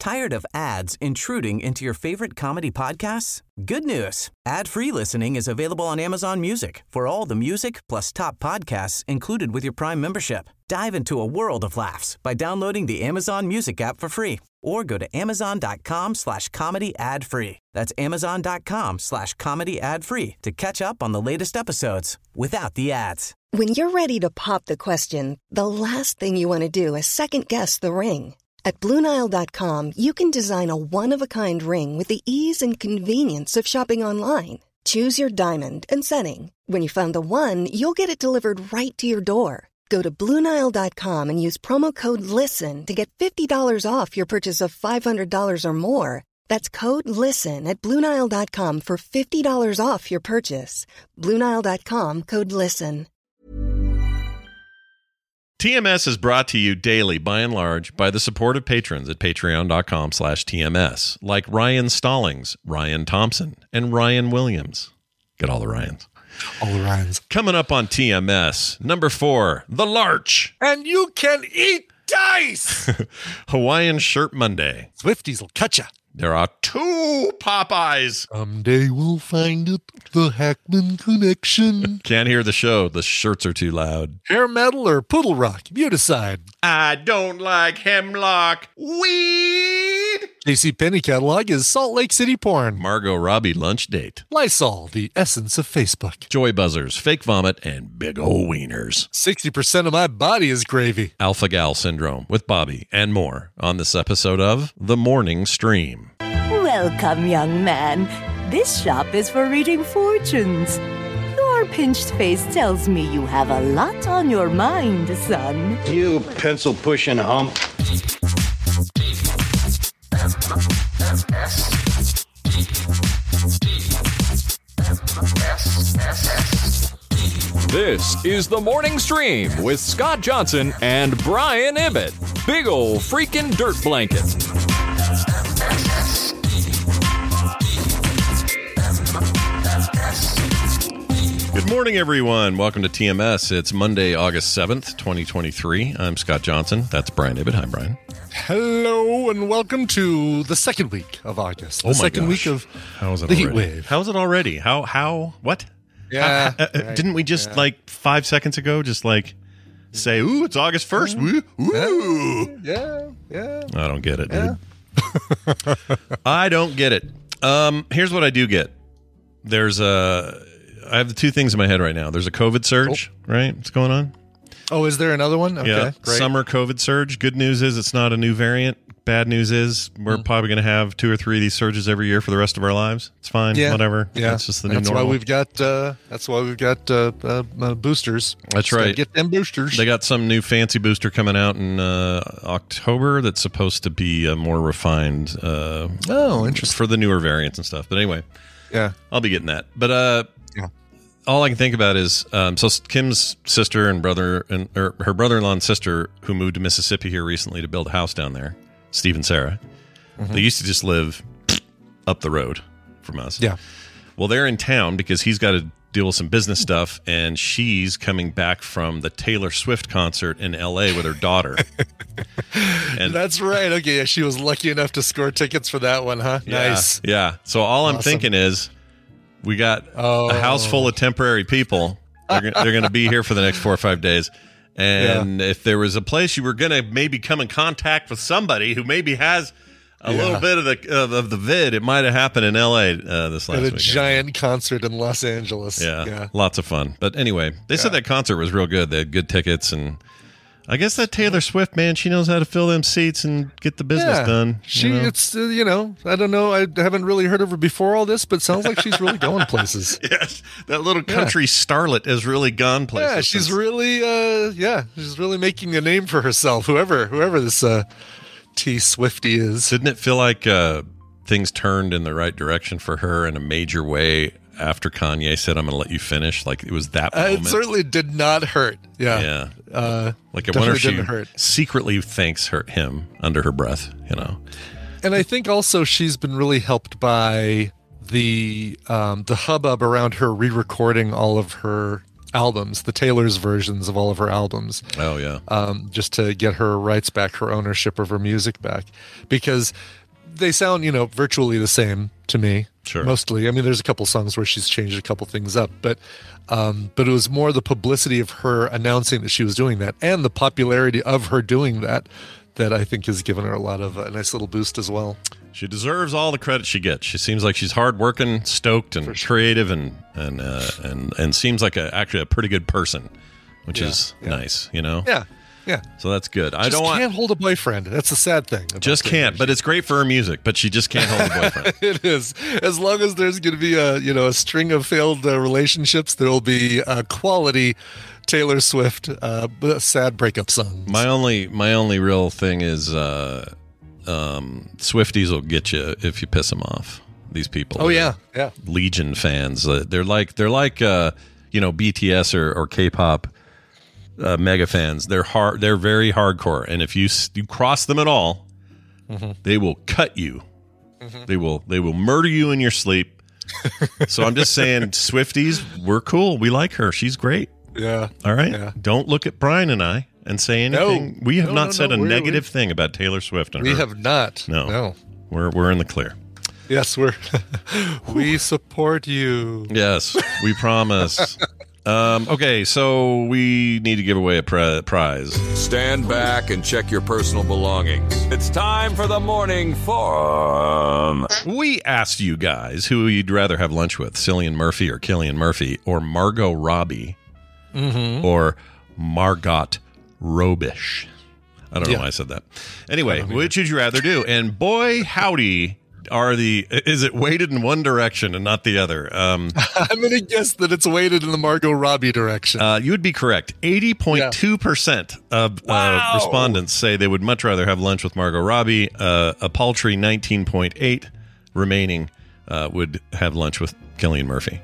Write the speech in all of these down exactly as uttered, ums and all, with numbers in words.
Tired of ads intruding into your favorite comedy podcasts? Good news. Ad-free listening is available on Amazon Music for all the music plus top podcasts included with your Prime membership. Dive into a world of laughs by downloading the Amazon Music app for free or go to amazon.com slash comedy ad free. That's amazon.com slash comedy ad free to catch up on the latest episodes without the ads. When you're ready to pop the question, the last thing you want to do is second guess the ring. At Blue Nile dot com, you can design a one-of-a-kind ring with the ease and convenience of shopping online. Choose your diamond and setting. When you find the one, you'll get it delivered right to your door. Go to Blue Nile dot com and use promo code LISTEN to get fifty dollars off your purchase of five hundred dollars or more. That's code LISTEN at Blue Nile dot com for fifty dollars off your purchase. Blue Nile dot com, code LISTEN. T M S is brought to you daily, by and large, by the support of patrons at patreon.com slash TMS, like Ryan Stallings, Ryan Thompson, and Ryan Williams. Get all the Ryans. All the Ryans. Coming up on T M S, number four, The Larch. And you can eat dice! Hawaiian Shirt Monday. Swifties will cut ya. There are two Popeyes. Someday we'll find it, the Hackman Connection. Can't hear the show. The shirts are too loud. Hair metal or poodle rock? You decide. I don't like hemlock weed. JCPenney catalog is Salt Lake City porn. Margot Robbie lunch date. Lysol, the essence of Facebook. Joy buzzers, fake vomit, and big ol' wieners. sixty percent of my body is gravy. Alpha Gal Syndrome with Bobby and more on this episode of The Morning Stream. Welcome, young man. This shop is for reading fortunes. Your pinched face tells me you have a lot on your mind, son. You pencil-pushing hump. This is The Morning Stream with Scott Johnson and Brian Ibbett. Big ol' freaking dirt blanket. Good morning, everyone. Welcome to T M S. It's Monday, August seventh, twenty twenty-three. I'm Scott Johnson. That's Brian Ibbett. Hi, Brian. Hello, and welcome to the second week of August. The oh my second gosh. week of How is it the already? heat wave. How is it already? How, how, what? Yeah. How- uh, uh, right, didn't we just, yeah. like, five seconds ago, just, like, say, ooh, it's August first. Woo, woo. Yeah, yeah. I don't get it, Yeah. dude. I don't get it. Um, here's what I do get. There's a... I have the two things in my head right now. There's a COVID surge, oh. right? What's going on? Oh, is there another one? Okay, yeah, great. Summer COVID surge. Good news is it's not a new variant. Bad news is we're mm. probably going to have two or three of these surges every year for the rest of our lives. It's fine, yeah. whatever. Yeah, it's just the new that's normal. why we've got. Uh, that's why we've got uh, uh, uh, boosters. That's Just right. Get them boosters. They got some new fancy booster coming out in uh, October that's supposed to be uh, more refined. Uh, oh, interesting. For the newer variants and stuff. But anyway, yeah, I'll be getting that. But uh, yeah. all I can think about is um, so Kim's sister and brother and or her brother-in-law and sister who moved to Mississippi here recently to build a house down there, Steve and Sarah. Mm-hmm. They used to just live up the road from us. Yeah. Well, they're in town because he's got to deal with some business stuff, and she's coming back from the Taylor Swift concert in L A with her daughter. And that's right. Okay, yeah, she was lucky enough to score tickets for that one, huh? Yeah, nice. Yeah. So all I'm Awesome. thinking is we got Oh. a house full of temporary people. They're, go- they're going to be here for the next four or five days. And yeah. if there was a place you were going to maybe come in contact with somebody who maybe has a yeah. little bit of the of, of the vid, it might have happened in L A uh, this last At a weekend. giant concert in Los Angeles. Yeah, yeah. lots of fun. But anyway, they Yeah. said that concert was real good. They had good tickets, and I guess that Taylor Swift, man, she knows how to fill them seats and get the business Yeah. done. She, you know? it's uh, you know, I don't know. I haven't really heard of her before all this, but sounds like she's really going places. Yes, that little country starlet has really gone places. Yeah, she's since- really, uh, yeah, she's really making a name for herself. Whoever, whoever this uh, T Swifty is. Didn't it feel like uh, things turned in the right direction for her in a major way after Kanye said, "I'm going to let you finish"? Like it was that Uh, moment. it certainly did not hurt. Yeah, Yeah. Uh, Like I wonder if she didn't hurt. secretly thanks her him under her breath. You know. And I think also she's been really helped by the um, the hubbub around her re-recording all of her albums, the Taylor's versions of all of her albums. Oh, yeah. Um, just to get her rights back, her ownership of her music back. Because they sound, you know, virtually the same to me. Sure. Mostly. I mean, there's a couple songs where she's changed a couple things up, but um, but it was more the publicity of her announcing that she was doing that and the popularity of her doing that that I think has given her a lot of a nice little boost as well. She deserves all the credit she gets. She seems like she's hardworking, stoked, and sure. creative, and and uh, and and seems like a, actually a pretty good person, which Yeah, is yeah. nice, you know. Yeah, yeah. So that's good. I Just don't want can't hold a boyfriend. That's the sad thing. about just Taylor. can't. But it's great for her music. But she just can't hold a boyfriend. It is. As long as there's going to be a you know a string of failed uh, relationships, there will be a quality Taylor Swift uh, sad breakup songs. My only my only real thing is uh, um, Swifties will get you if you piss them off. These people. oh yeah, yeah. Legion fans. Uh, they're like they're like uh, you know B T S or, or K-pop uh, mega fans. They're hard. They're very hardcore. And if you you cross them at all, mm-hmm. they will cut you. Mm-hmm. They will they will murder you in your sleep. So I'm just saying, Swifties, we're cool. We like her. She's great. Yeah. All right. Yeah. Don't look at Brian and I and say anything. No. We have No, not no, said no. a We're- negative thing about Taylor Swift. And We her. have not. No. No. We're we're in the clear. Yes, we're we support you. Yes, we promise. um, okay, so we need to give away a pri- prize. Stand back and check your personal belongings. It's time for the morning forum. We asked you guys who you'd rather have lunch with, Cillian Murphy or Killian Murphy, or Margot Robbie, Mm-hmm. or Margot Robish. I don't know Yeah. why I said that. Anyway, which would you rather do? And boy, howdy, are the is it weighted in one direction and not the other? Um, I'm going to guess that it's weighted in the Margot Robbie direction. uh, you would be correct. eighty point two percent of uh, respondents say they would much rather have lunch with Margot Robbie. Uh, a paltry nineteen point eight remaining uh, would have lunch with Cillian Murphy.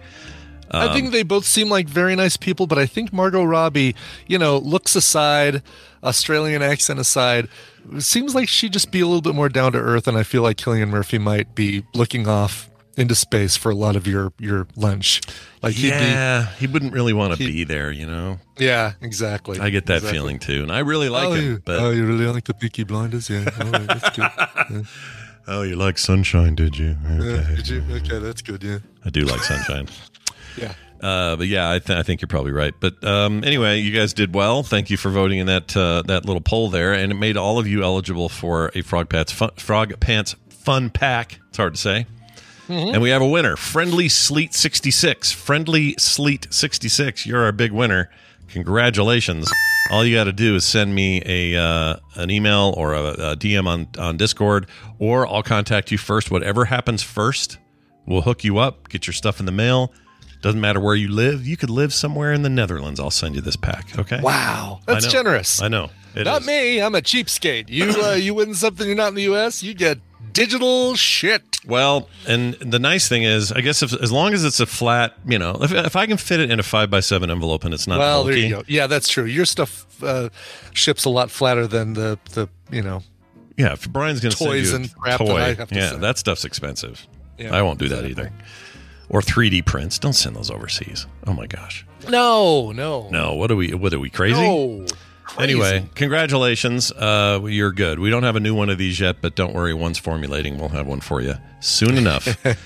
I think they both seem like very nice people, but I think Margot Robbie, you know, looks aside, Australian accent aside, it seems like she'd just be a little bit more down to earth, and I feel like Cillian Murphy might be looking off into space for a lot of your, your lunch. Like he'd Yeah, he wouldn't really want to he- be there, you know? be, yeah, exactly. I get that Exactly. feeling too, and I really like oh, him. you, But oh, you really like the Peaky Blinders? Yeah, all right, that's good. Yeah. oh, you like Sunshine, did you? Okay. Yeah, did you? Okay, that's good. Yeah, I do like Sunshine. yeah. Uh, but yeah, I, th- I think you're probably right. But um, anyway, you guys did well. Thank you for voting in that uh, that little poll there, and it made all of you eligible for a Frog Pants fun, Frog Pants Fun Pack. It's hard to say. Mm-hmm. And we have a winner, Friendly Sleet sixty-six. Friendly Sleet sixty-six, you're our big winner. Congratulations. All you got to do is send me a uh, an email or a, a D M on, on Discord, or I'll contact you first. Whatever happens first, we'll hook you up, get your stuff in the mail. Doesn't matter where you live. You could live somewhere in the Netherlands. I'll send you this pack, okay? Wow, I that's know. generous. I know. It Not is. me. I'm a cheapskate. You uh, you win something you're not in the U S, you get digital shit. Well, and the nice thing is, I guess if, as long as it's a flat, you know, if, if I can fit it in a five by seven envelope and it's not Well, bulky, there you go. Yeah, that's true. Your stuff uh, ships a lot flatter than the the you know. yeah, if Brian's going to send Toys you and a crap that toy, I have to yeah, send. that stuff's expensive. Yeah, I won't do that exactly. either. Or three D prints. Don't send those overseas. Oh my gosh. No, no, No, what are we? What are we crazy? no. Crazy. Anyway, congratulations. Uh, you're good. We don't have a new one of these yet, but don't worry. One's formulating. We'll have one for you soon enough.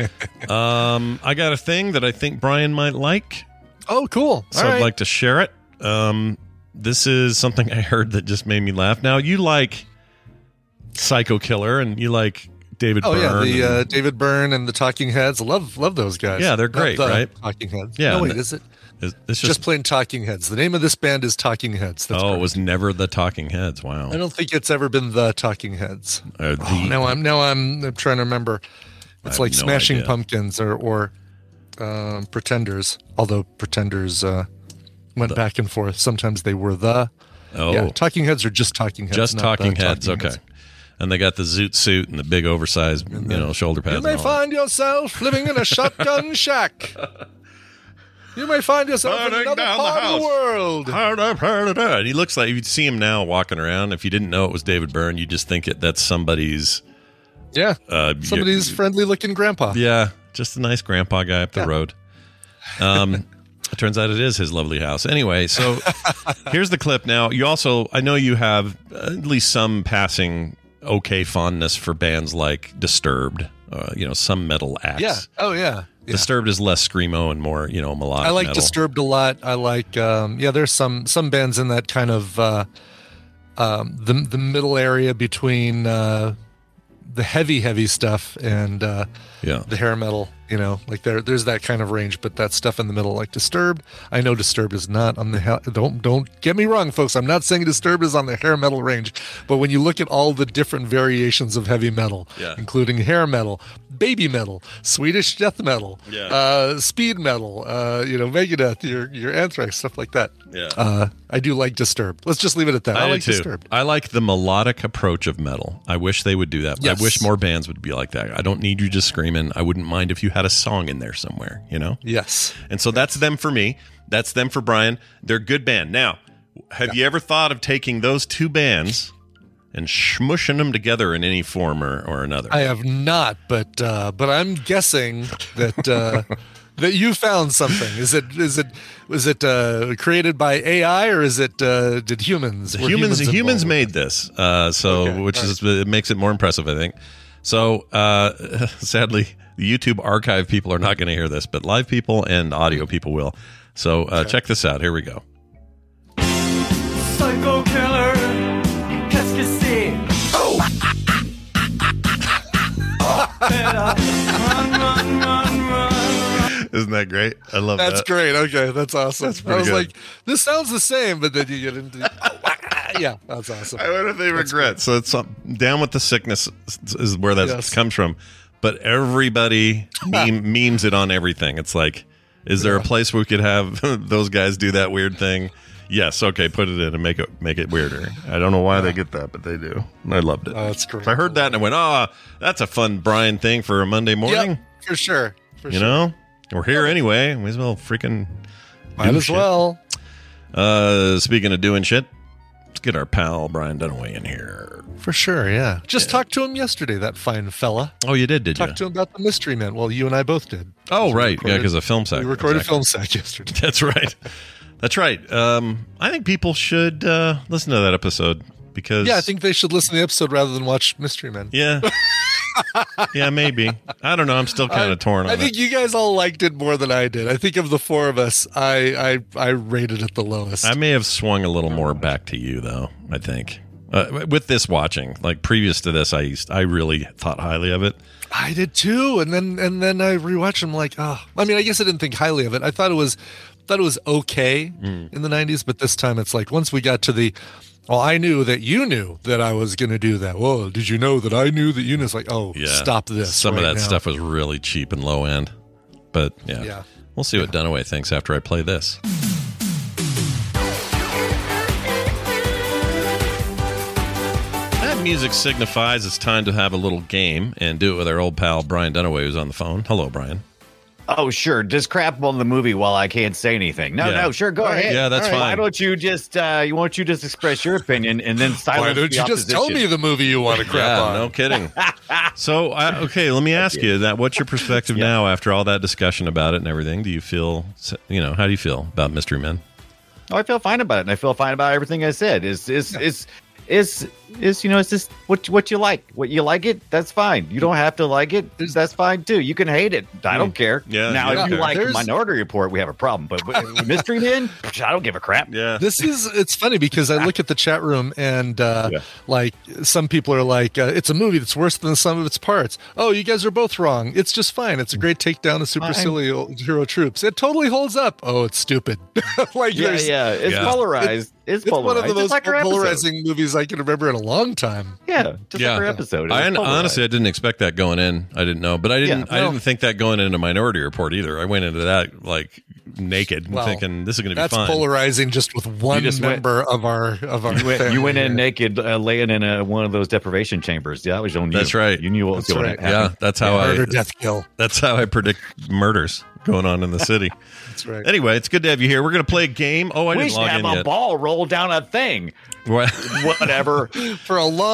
um, I got a thing that I think Brian might like, Oh, cool. so All I'd right. like to share it. Um, this is something I heard that just made me laugh. Now, you like Psycho Killer, and you like David Oh Byrne. yeah, the and- uh, David Byrne and the Talking Heads. Love love those guys. Yeah, they're Not great, the right? Talking Heads. Yeah, No, wait, and- is it it's, it's just, just, plain Talking Heads? The name of this band is Talking Heads. That's oh, correct. it was never the Talking Heads. Wow. I don't think it's ever been the Talking Heads. Uh, the- Oh, now I'm now I'm, I'm trying to remember. It's have like no Smashing idea. Pumpkins or or um, Pretenders. Although Pretenders uh, went back and forth. Sometimes they were the oh, yeah. Talking Heads are just Talking Heads. just not Talking the Heads. Talking Okay. And they got the zoot suit and the big oversized, you know, shoulder pads. You may and all that. find yourself living in a shotgun shack. You may find yourself in Burning another down the part of house. the world. Heard up, heard it up. And he looks like, you'd see him now walking around. If you didn't know it was David Byrne, you just think it that's somebody's. Yeah, Uh, somebody's friendly-looking grandpa. Yeah, just a nice grandpa guy up the Yeah. road. Um, It turns out it is his lovely house. Anyway, so here's the clip. Now, you also, I know you have at least some passing okay fondness for bands like Disturbed, uh, you know, some metal acts. Yeah. Oh, yeah. yeah. Disturbed is less screamo and more, you know, melodic I like metal. Disturbed a lot. I like, um, yeah, there's some some bands in that kind of uh, um, the the middle area between uh, the heavy, heavy stuff and uh, yeah. the hair metal. You know, like there, there's that kind of range, but that stuff in the middle, like Disturbed. I know Disturbed is not on the hell. Don't don't get me wrong, folks. I'm not saying Disturbed is on the hair metal range, but when you look at all the different variations of heavy metal, yeah. including hair metal, baby metal, Swedish death metal, yeah. uh, speed metal, uh, you know, Megadeth, your your Anthrax, stuff like that. Yeah, uh, I do like Disturbed. Let's just leave it at that. I, I like too. Disturbed. I like the melodic approach of metal. I wish they would do that. Yes. I wish more bands would be like that. I don't need you just screaming. I wouldn't mind if you had a song in there somewhere, you know? Yes. And so that's them for me. That's them for Brian. They're a good band. Now, have yeah. you ever thought of taking those two bands and smushing them together in any form or, or another? I have not, but uh, but I'm guessing that uh, that you found something. Is it is it was it uh, created by A I or is it uh, did humans? The humans humans, humans made this, uh, so okay. which All is right. It makes it more impressive, I think. So uh, sadly, the YouTube archive people are not going to hear this, but live people and audio people will. So uh, okay. check this out. Here we go. Psycho killer, qu'est-ce que c'est? Oh! Run, run, run, run. Isn't that great? I love that's that. That's great. Okay, that's awesome. That's pretty I was good. like, this sounds the same, but then you get into yeah, that's awesome. I wonder if they that's regret. Great. So it's um, down with the sickness is where that yes. comes from. But everybody meme, memes it on everything. It's like, is there yeah. a place where we could have those guys do that weird thing? Yes. Okay, put it in and make it make it weirder. I don't know why yeah. they get that, but they do. I loved it. Oh, that's great. So I heard that and I went, oh, that's a fun Brian thing for a Monday morning. Yep, for sure. For you sure. know, we're here anyway. Might as well freaking might as shit. well. Uh, speaking of doing shit, let's get our pal Brian Dunaway in here. For sure, yeah. Just yeah. talked to him yesterday, that fine fella. Oh, you did, did talked you? Talked to him about the Mystery Men. Well, you and I both did. Oh, right. Recorded, yeah, because of Film Sack. We recorded exactly. Film Sack yesterday. That's right. That's right. Um, I think people should uh, listen to that episode because... Yeah, I think they should listen to the episode rather than watch Mystery Men. Yeah. Yeah, maybe. I don't know. I'm still kind of torn on I think it. you guys all liked it more than I did. I think of the four of us, I I, I rated it the lowest. I may have swung a little more back to you, though, I think. Uh, with this watching, like previous to this, I used, I really thought highly of it. I did too, and then and then I rewatched them like, oh, I mean, I guess I didn't think highly of it. I thought it was, thought it was okay mm. in the nineties, but this time it's like once we got to the, well, I knew that you knew that I was going to do that. Whoa, did you know that I knew that you knew? It's like, oh, yeah. stop this. Some right of that now. stuff was really cheap and low end, but yeah, yeah. we'll see what yeah. Dunaway thinks after I play this. Music signifies it's time to have a little game and do it with our old pal Brian Dunaway, who's on the phone. Hello, Brian. Oh, sure. Just crap on the movie while I can't say anything. No, yeah. no, sure. Go All ahead. Right. Yeah, that's right. fine. Why don't you just uh, you won't you just express your opinion and then silence Why don't the you opposition? just tell me the movie you want to crap yeah, on? No kidding. So, I, okay, let me ask you that. What's your perspective yeah. now after all that discussion about it and everything? Do you feel, you know, how do you feel about Mystery Men? Oh, I feel fine about it, and I feel fine about everything I said. Is is is is is you know, it's just what what you like. What you like it, that's fine. You don't have to like it, that's fine too. You can hate it. I don't care. Yeah. Now, yeah. if you like There's... Minority Report, we have a problem. But with Mystery Men, I don't give a crap. Yeah. This is it's funny because I look at the chat room and uh, yeah. like some people are like, uh, it's a movie that's worse than the sum of its parts. Oh, you guys are both wrong. It's just fine. It's a great takedown of superhero troops. It totally holds up. Oh, it's stupid. Like yeah, yeah. It's yeah. polarized. It's, it's polarized. one of the most like polarizing movies I can remember in a long time. Yeah, just yeah. like our episode. I honestly, I didn't expect that going in. I didn't know, but I didn't. Yeah, I well, didn't think that going into Minority Report either. I went into that like naked, well, thinking this is going to be that's fun. That's polarizing, just with one just member went, of our of our. You went, family you went in here. naked, uh, laying in a, one of those deprivation chambers. Yeah, that was on you. That's right. You knew what was That's going right. to happen. Yeah, that's how yeah, I murder, death, kill. That's how I predict murders going on in the city. That's right. Anyway, it's good to have you here. We're going to play a game. Oh, I we didn't should log have in a yet. ball roll down a thing. What? Whatever. For a long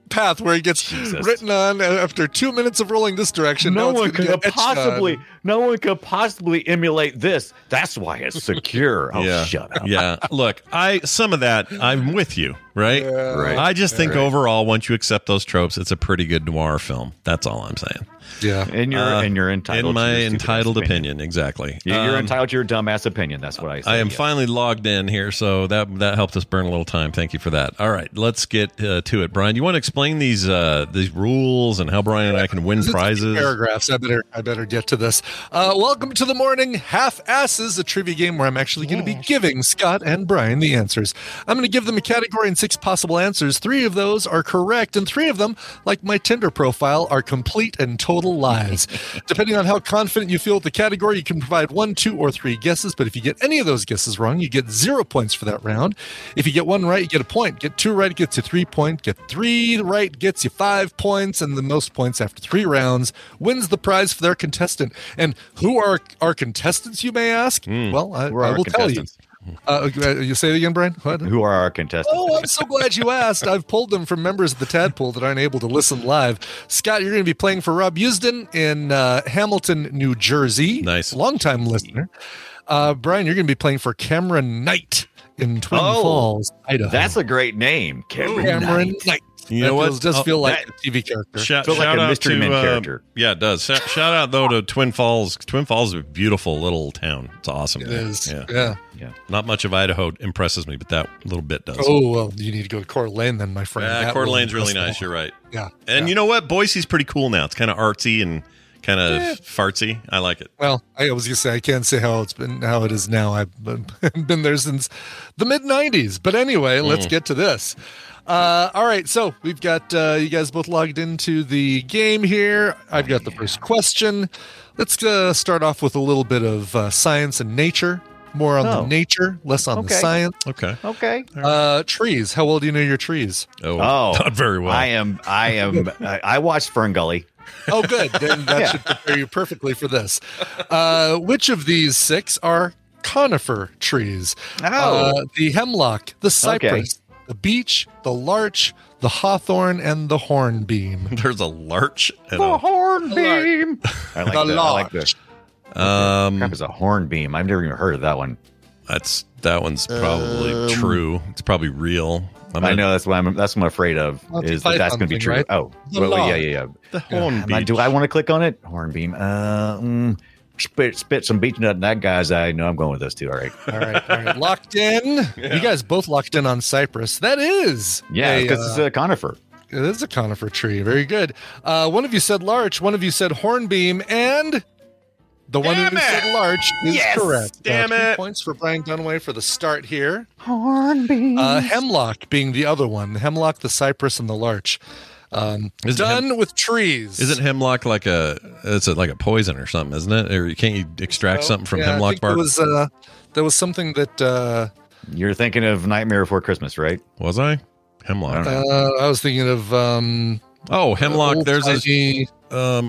path where it gets Jesus. written on after two minutes of rolling this direction. No now one it's gonna could get possibly, etched on. no one could possibly emulate this. That's why it's secure. Oh, yeah. shut up. Yeah. Look, I some of that I'm with you, right? Yeah. Right. I just think Right. overall, once you accept those tropes, it's a pretty good noir film. That's all I'm saying. Yeah. And you're Uh, and you're entitled in my to your stupid entitled ass opinion, exactly. You- You're Um, entitled to your dumbass opinion. That's what I say. I am yes. finally logged in here, so that that helped us burn a little time. Thank you for that. All right, let's get uh, to it, Brian. You want to explain these uh, these rules and how Brian and I can win It's prizes? Paragraphs. I better. I better get to this. Uh, welcome to the morning half asses, a trivia game where I'm actually going to be giving Scott and Brian the answers. I'm going to give them a category and six possible answers. Three of those are correct, and three of them, like my Tinder profile, are complete and total lies. Depending on how confident you feel with the category, you can provide one, two, or three guesses. But if you get any of those guesses wrong, you get zero points for that round. If you get one right, you get a point. Get two right, it gets you three points. Get three right, gets you five points. And the most points after three rounds wins the prize for their contestant. And who are our contestants, you may ask? Well, I, Who are I our will tell you. contestants? Uh, you say it again, Brian? What? Who are our contestants? Oh, I'm so glad you asked. I've pulled them from members of the Tadpole that aren't able to listen live. Scott, you're going to be playing for Rob Usden in uh, Hamilton, New Jersey. Nice. Longtime listener. Uh, Brian, you're going to be playing for Cameron Knight in Twin Oh, Falls, Idaho. That's a great name, Cameron. Cameron Knight. Knight. You That know what? feels- does Oh, feel like that- a T V character. Shout, Feels like shout a out Mystery to, Men uh, character. Yeah, it does. Shout, shout out though to Twin Falls. Twin Falls is a beautiful little town. It's awesome. It there. is. Yeah. Yeah. Yeah. Not much of Idaho impresses me, but that little bit does. Oh, well, you need to go to Coeur d'Alene then, my friend. yeah, That Coeur will d'Alene's really impress nice. them You're all. right. Yeah. And yeah. you know what? Boise's pretty cool now. It's kind of artsy and kind of Eh. fartsy. I like it. Well, I was gonna say I can't say how it's been, how it is now. I've been, been there since the mid nineties. But anyway, let's get to this. Uh, all right, so we've got uh, you guys both logged into the game here. I've got the first question. Let's uh, start off with a little bit of uh, science and nature. More on Oh. the nature, less on the Okay. science. Okay. Okay. Uh, trees. How well do you know your trees? Oh, Oh, not very well. I am. I am. I, I watched Fern Gully. Oh, good. Then that Yeah. should prepare you perfectly for this. Uh, which of these six are conifer trees? Oh. Uh, the hemlock, the cypress, the beech, the larch, the hawthorn, and the hornbeam. There's a larch and a hornbeam. I like The the. I like larch. the. um. Crap is a hornbeam. I've never even heard of that one. That's that one's probably true. It's probably real. I'm I gonna- know that's what I'm. That's what I'm afraid of. Well, it's a is that that's python going to be thing, true? right? Oh, The well, law. yeah, yeah, yeah. the horn Am I- beach. do I want to click on it? Hornbeam. Uh, mm, spit, spit some beach nut in that guy's eye. No, I'm going with those two. All right. All right, all right. Locked in. You guys both locked in on cypress. That is. Yeah, a, because uh, it's a conifer. it is a conifer tree. Very good. Uh, one of you said larch. One of you said hornbeam, and the one Damn who it! said larch is Yes! correct. Damn uh, three it! Points for Brian Dunaway for the start here. Hornbeam. Uh, hemlock being the other one. The hemlock, the cypress, and the larch. Um, Is it done hem- with trees. Isn't hemlock like a? It's a, like a poison or something, isn't it? Or can't you extract So, something from yeah, I hemlock think bark? There was, uh, there was something that uh, You're thinking of Nightmare Before Christmas, right? Was I I hemlock? don't know. uh, I was thinking of. Um, Oh, hemlock. There's a old-timey- um.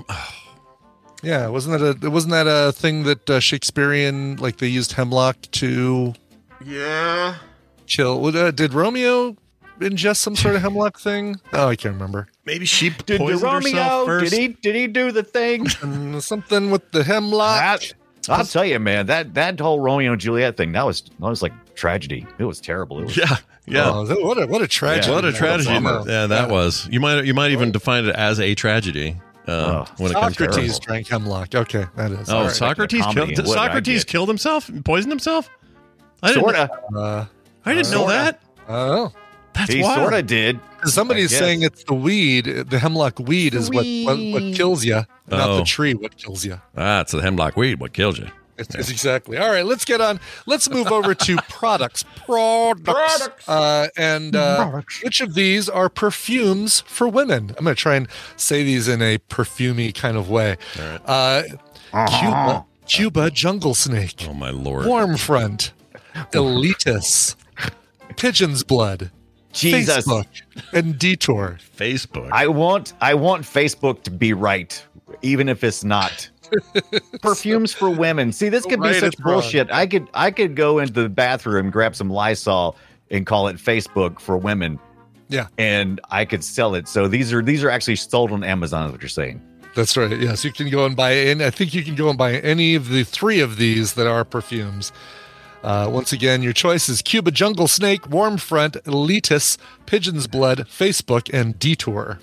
Yeah, wasn't that a wasn't that a thing that uh, Shakespearean, like they used hemlock to Yeah. kill? Would, Uh, did Romeo ingest some sort of hemlock thing? Oh, I can't remember. Maybe she Did poisoned herself Romeo? first. Did he? Did he do the thing? And something with the hemlock. That, I'll tell you, man. That that whole Romeo and Juliet thing. That was that was like tragedy. It was terrible. It was, Yeah. Yeah. Oh, that- what a what a tragedy! what a What tragedy! bummer. Yeah, that was. You might you might even define it as a tragedy. Uh, Oh, when it comes to Socrates terrible. drank hemlock. Okay, that is. Oh, All right. Socrates Comedy, killed. what did I Socrates get? killed himself, poisoned himself. I didn't. Sorta. Uh, I didn't know Sorta. that. oh, That's He wild. sorta did. somebody's I guess. saying it's the weed. The hemlock weed is what, what what kills you, not Oh. the tree. What kills you? Ah, it's the hemlock weed. What killed you? It's, it's exactly. All right, let's get on. Let's move over to products. Products. Uh, and uh, which of these are perfumes for women? I'm going to try and say these in a perfumey kind of way. Uh, Cuba, Cuba Jungle Snake, Oh my lord! Warm Front, Elitist, Pigeon's Blood, Jesus. Facebook, and Detour. Facebook. I want I want Facebook to be right, even if it's not. Perfumes for women. See, this could be Right, such it's wrong. bullshit. I could I could go into the bathroom, grab some Lysol, and call it Facebook for women. Yeah. And I could sell it. So these are these are actually sold on Amazon, is what you're saying. That's right. Yes, you can go and buy, and I think you can go and buy any of the three of these that are perfumes. Uh, once again, your choice is Cuba Jungle Snake, Warmfront, Elitis, Pigeon's Blood, Facebook, and Detour.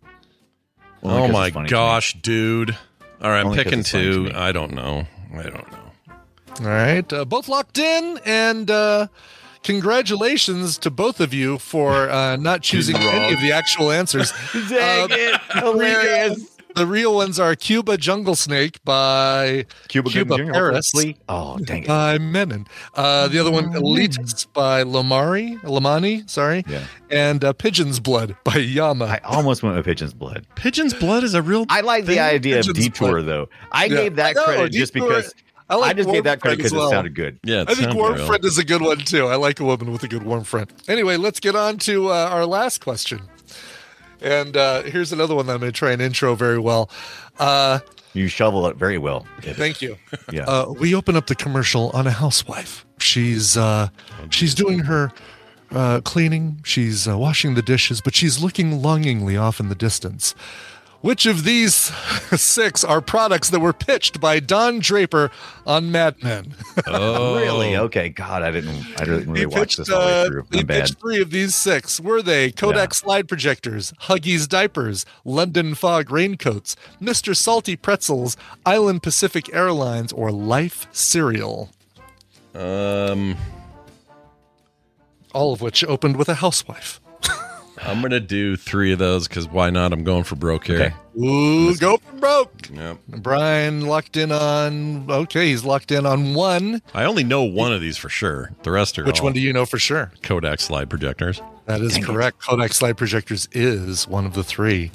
Only oh my gosh, dude. All right, I'm Only picking two. I don't know. I don't know. All right. Uh, both locked in, and uh, congratulations to both of you for uh, not choosing any of the actual answers. Dang um, it. Hilarious. The real ones are Cuba Jungle Snake by Cuba, Cuba Paris. Oh, dang it. By Menon. Uh, the other one, Elitis by Lamari, Lamani, sorry. Yeah. And uh, Pigeon's Blood by Yama. I almost went with Pigeon's Blood. Pigeon's Blood is a real I like thing? the idea Pigeon's of Detour, Blood. though. I Yeah. gave that I know, credit just Detour- because I, like I just gave that credit Warm Friend because as well. it sounded good. Yeah, it I think sounds Warm real. Friend is a good one, too. I like a woman with a good warm friend. Anyway, let's get on to uh, our last question. And uh, here's another one that I'm going to try and intro very well. Uh, You shovel it very well. Thank you. Yeah. Uh, we open up the commercial on a housewife. She's uh, she's doing her uh, cleaning. She's uh, washing the dishes, but she's looking longingly off in the distance. Which of these six are products that were pitched by Don Draper on Mad Men? Oh, Really? Okay. God, I didn't. I didn't really He watch pitched, this all the way uh, through. he I'm bad. pitched three of these six. Were they Kodak Yeah. slide projectors, Huggies diapers, London Fog raincoats, Mister Salty pretzels, Island Pacific Airlines, or Life cereal? Um, All of which opened with a housewife. I'm gonna do three of those because why not? I'm going for broke here. Okay. Ooh, go for broke. Yep. Brian locked in on, okay, he's locked in on one. I only know one of these for sure. The rest are Which all one do you know for sure? Kodak slide projectors. That is correct. Kodak slide projectors is one of the three.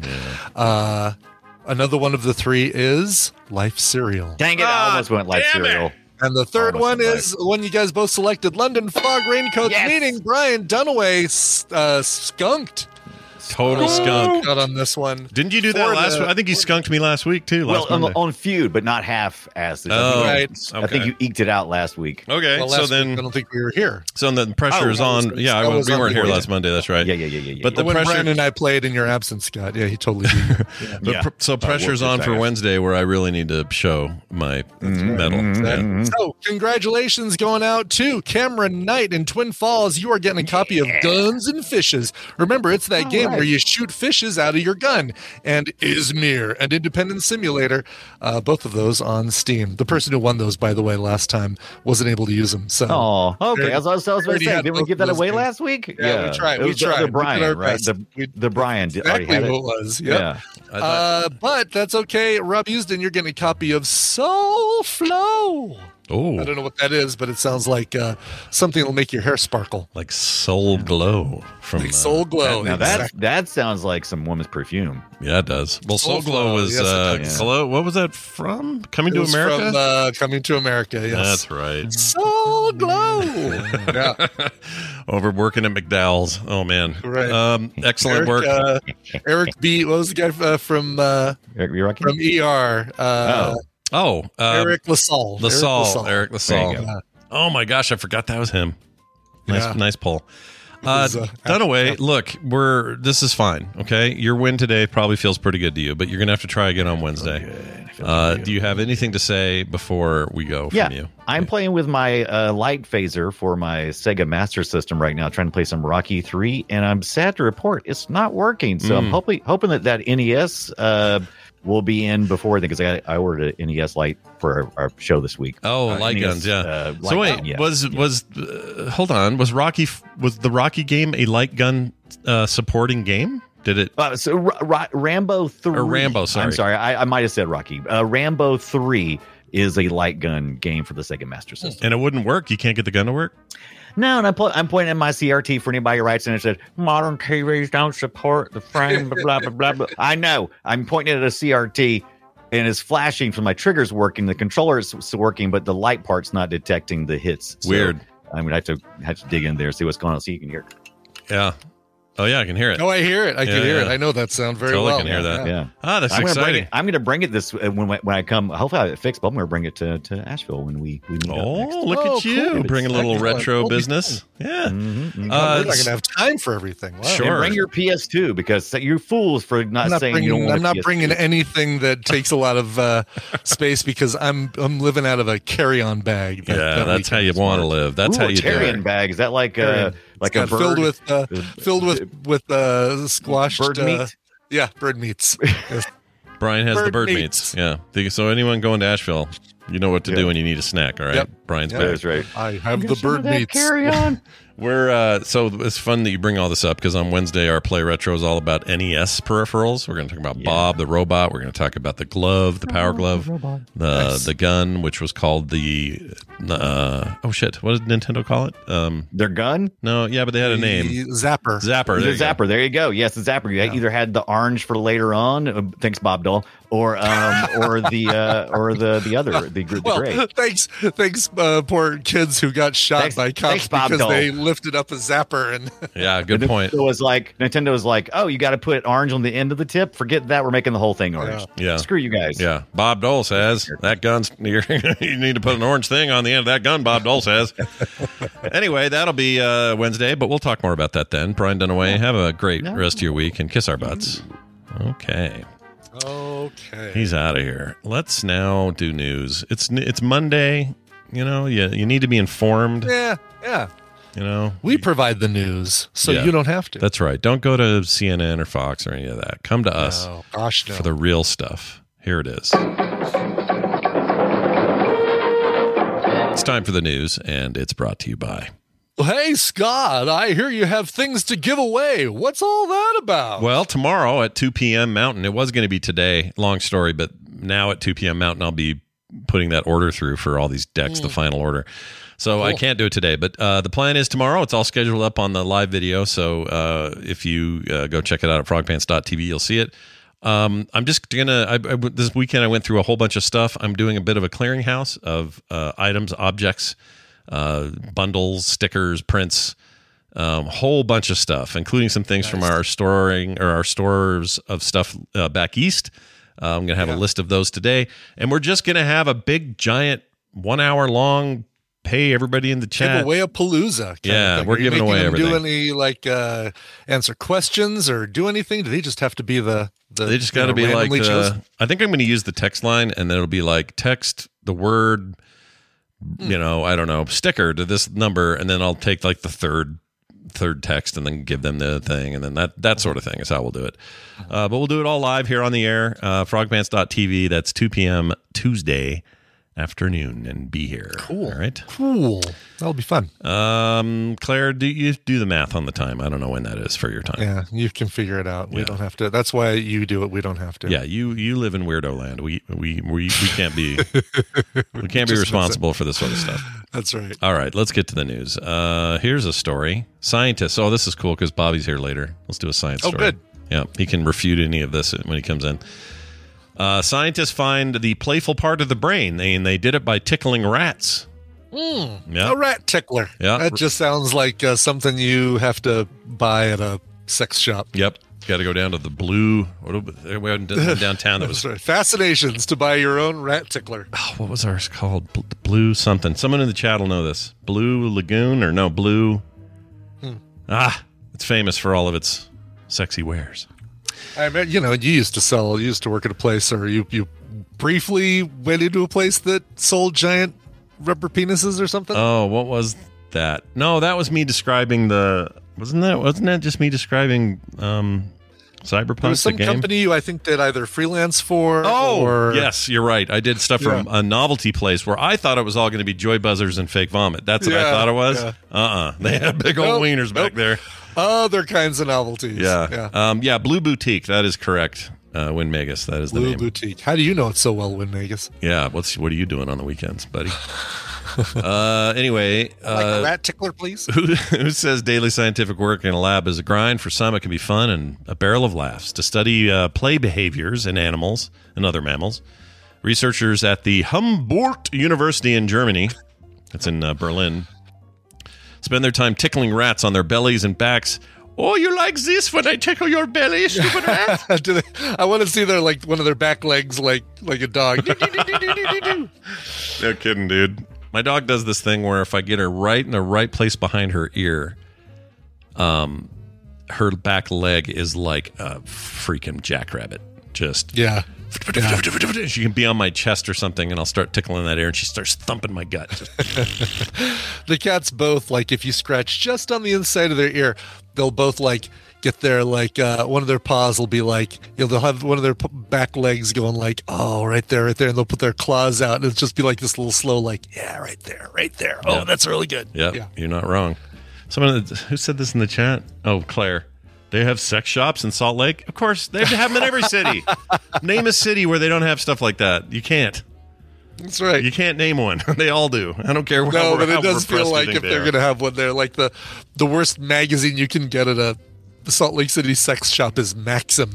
Uh, another one of the three is Life cereal. Dang it! I almost went like damn it. cereal. And the third Almost one went is one you guys both selected, London Fog raincoats, Yes. meaning Brian Dunaway s- uh, skunked. Total skunk. Out on this one. Didn't you do that For last the- week? I think you skunked me last week too. Well, Last on, Monday. on feud, but not half as. I Oh, think, right. I think okay. you eked it out last week. Okay, Well, so last then, week, I don't think we were here. so the pressure Oh, is that was- on. Yeah, I, that we was on weren't here before last Monday. That's right. Yeah, yeah, yeah, yeah. yeah. But the when pressure, Brian and I played in your absence, Scott, yeah, he totally did. Yeah. the Yeah. pr- so Uh, pressure's whoop, on whoopsie. for Wednesday, where I really need to show my medal. Yeah. So, congratulations going out to Cameron Knight in Twin Falls. You are getting a copy of Guns and Fishes. Remember, it's that game right. where you shoot fishes out of your gun. And Izmir, an independent simulator. Uh, both of those on Steam. The person who won those, by the way, last time wasn't able to use them. So, Oh, okay. Very- I was, I was, I was going already to say, had didn't we both give of that those away games. last week? Yeah, we tried. It We was the- tried. The We did Brian, our right? best. The, We- the Brian did, already exactly had who it. it was. Yep. Yeah. I thought- Uh, but that's okay. Rob Houston, you're getting a copy of Soul Flow. I oh, don't know what that is, but it sounds like uh, something that'll make your hair sparkle. like Soul Glow from Like uh, Soul Glow. Now that exactly. that sounds like some woman's perfume. Yeah, it does. Well, Soul, Soul Glow Glow, was yes, it uh, does. hello. What was that from? Coming It to was America. From, uh, Coming to America, yes. That's right. Soul Glow. yeah. Over working at McDowell's. Oh man. Right. Um, excellent Eric, work. uh, Eric B. What was the guy uh, from uh, Eric, you reckon? from E R? Uh, oh, uh, Eric LaSalle. LaSalle. Eric There LaSalle. you go. Yeah. Oh my gosh, I forgot that was him. Nice, Yeah. nice pull. Uh, was, uh, Dunaway, yeah. look, we're this is fine. Okay, your win today probably feels pretty good to you, but you're gonna have to try again on Wednesday. Uh, do you have anything to say before we go Yeah, from you? I'm playing with my uh, light phaser for my Sega Master System right now, trying to play some Rocky three, and I'm sad to report it's not working. So I'm Mm. hoping hoping that that N E S uh, will be in before then, because I, I ordered an N E S light for our, our show this week. Oh, Uh, light N E S, guns, yeah. uh, so light wait, gun, yeah. was was uh, hold on, was Rocky was the Rocky game a light gun uh, supporting game? Did it? Uh, so Ra- Ra- Rambo three. Or Rambo, sorry. I'm sorry. I, I might have said Rocky. Uh, Rambo three is a light gun game for the Sega Master System. And it wouldn't work. You can't get the gun to work. No, and I'm, pl- I'm pointing at my C R T for anybody who writes in and said, modern T Vs don't support the frame, blah, blah, blah, blah, blah. I know. I'm pointing at a C R T and it's flashing for my triggers working. The controller is is working, but the light part's not detecting the hits. So Weird. I'm going to have to have to dig in there, see what's going on, so you can hear. Yeah. Oh yeah, I can hear it. Oh, I hear it. I can Yeah, hear yeah. it. I know that sound very Totally well. can hear that. Yeah. Ah, that's I'm gonna bring exciting. it. I'm going to bring it this uh, when when I come. Hopefully, I have it fixed. But I'm going to bring it to, to Asheville when we we meet up next. Oh, look Oh, at you cool. bring a little Excellent. retro That'll be business. Yeah. Mm-hmm, mm-hmm. Uh, We're not going to have time for everything. Wow. Sure. And bring your P S two because you fools for not, I'm not saying you don't bringing, want I'm a not P S two. bringing anything that takes a lot of uh, space because I'm I'm living out of a carry-on bag. that- yeah, that that's how you weekend. want to live. That's Ooh, how a you do carrion it. bag. Is that like a Carrion. like It's a got bird? filled with uh, filled with with uh, squashed Bird uh, meat? yeah, bird meats. Yes. Brian has the Bird bird meats. meats. Yeah. The- So anyone going to Asheville, you know what to Yeah. do when you need a snack. All right. Yep. Brian's Yep. back. That's right. I have the bird meats. Carry on. We're uh, so it's fun that you bring all this up because on Wednesday our Play Retro is all about N E S peripherals. We're going to talk about Yeah. Bob the robot. We're going to talk about the glove, the power glove, the Nice. the gun, which was called the uh, oh shit, what did Nintendo call it? Um, Their gun? no, yeah, but they had a name. The Zapper. Zapper. The there you go. zapper. There you go. Yes, the zapper. You Yeah. either had the orange for later on. Uh, thanks, Bob Dole. Or um, or the uh, or the the other the, the Well, gray. thanks, thanks, uh, poor kids who got shot Thanks- by cops thanks, Bob because Dole. they lifted up a zapper and Yeah, good And point. Nintendo was like Nintendo was like, oh, you got to put orange on the end of the tip. Forget that. We're making the whole thing orange. Yeah. Screw you guys. Yeah, Bob Dole says that gun's you're, you need to put an orange thing on the end of that gun. Bob Dole says. Anyway, that'll be uh, Wednesday, but we'll talk more about that then. Brian Dunaway, have a great rest of your week and kiss our butts. Okay, okay. he's out of here. Let's now do news. It's it's Monday. You know, you you need to be informed. Yeah, yeah. You know, We provide the news, so Yeah. you don't have to. that's right. Don't go to C N N or Fox or any of that. Come to us No, gosh, no. for the real stuff. Here it is. It's time for the news, and it's brought to you by. Hey, Scott, I hear you have things to give away. What's all that about? Well, tomorrow at two p.m. Mountain, it was going to be today, long story, but now at two p.m. Mountain, I'll be putting that order through for all these decks, the final order. So I can't do it today, but uh, the plan is tomorrow. It's all scheduled up on the live video, so uh, if you uh, go check it out at frog pants dot t v, you'll see it. Um, I'm just gonna. I, I, this weekend, I went through a whole bunch of stuff. I'm doing a bit of a clearinghouse of uh, items, objects, uh, bundles, stickers, prints, um, whole bunch of stuff, including some things from our storing or our stores of stuff uh, back east. Uh, I'm gonna have a list of those today, and we're just gonna have a big, giant, one hour long. Pay everybody in the chat. Give away a palooza. kind Yeah, of thing. we're Are you giving making away them everything. Do any like uh, answer questions or do anything? Do they just have to be the? the They just you got to know, be like, randomly the, chosen? I think I'm going to use the text line, and then it'll be like text the word, you know, I don't know, sticker to this number, and then I'll take like the third third text and then give them the thing, and then that that sort of thing is how we'll do it. Uh, but we'll do it all live here on the air, uh, frog pants dot t v. That's two p.m. Tuesday afternoon, and be here. Cool. All right. Cool. That'll be fun. Um, Claire, do you do the math on the time? I don't know when that is for your time. Yeah, you can figure it out. We Yeah. don't have to. That's why you do it. We don't have to. Yeah, you you live in weirdo land. We we we, we can't be we can't be Just responsible for this sort of stuff. That's right. All right, let's get to the news. Uh, here's a story. Scientists. Oh, this is cool because Bobby's here later. Let's do a science Oh, story. good. Yeah, he can refute any of this when he comes in. Uh, scientists find the playful part of the brain, they, and they did it by tickling rats. Mm, Yeah. A rat tickler. Yeah. That just sounds like uh, something you have to buy at a sex shop. Yep. Got to go down to the blue. What do- we went downtown. That was That's right. Fascinations to buy your own rat tickler. oh, what was ours called? Bl- Blue something. Someone in the chat will know this. Blue Lagoon or no Blue. Hmm. Ah, it's famous for all of its sexy wares. I mean, you know, you used to sell, you used to work at a place, or you you briefly went into a place that sold giant rubber penises or something. Oh, what was that? No, that was me describing the. Wasn't that? Wasn't that just me describing um, Cyberpunk? there was some the game? company you, I think, did either freelance for. Oh, or, yes, you're right. I did stuff from Yeah. a novelty place where I thought it was all going to be joy buzzers and fake vomit. That's what I Yeah, thought it was. yeah. Uh-uh. They had big old Nope, wieners back nope. there. Other kinds of novelties. Yeah. yeah. Um, yeah, Blue Boutique. That is correct. Uh, Win Magus. That is the Blue name. Boutique. How do you know it so well, Win Vegas? Yeah. What's What are you doing on the weekends, buddy? uh, anyway. Like a Uh, rat tickler, please. who, who says daily scientific work in a lab is a grind? For some, it can be fun and a barrel of laughs. To study uh, play behaviors in animals and other mammals, researchers at the Humboldt University in Germany, that's in uh, Berlin, spend their time tickling rats on their bellies and backs Oh, you like this when I tickle your belly, stupid rat? Do they, I want to see their like one of their back legs like like a dog. No kidding, dude. My dog does this thing where if I get her right in the right place behind her ear, um, her back leg is like a freaking jackrabbit. Just yeah. yeah. She can be on my chest or something, and I'll start tickling that ear, and she starts thumping my gut. The cats both, like, if you scratch just on the inside of their ear, they'll both, like, get their, like, uh, one of their paws will be, like, you know, they'll have one of their p- back legs going, like, oh, right there, right there, and they'll put their claws out, and it'll just be, like, this little slow, like, yeah, right there, right there. Oh, yeah. That's really good. Yep, yeah, you're not wrong. Someone, who said this in the chat? Oh, Claire. They have sex shops in Salt Lake? Of course, they have them in every city. Name a city where they don't have stuff like that. You can't. That's right. You can't name one. They all do. I don't care. No, how, but how it does feel like if they they're are. going to have one there, like the the worst magazine you can get at a Salt Lake City sex shop is Maxim.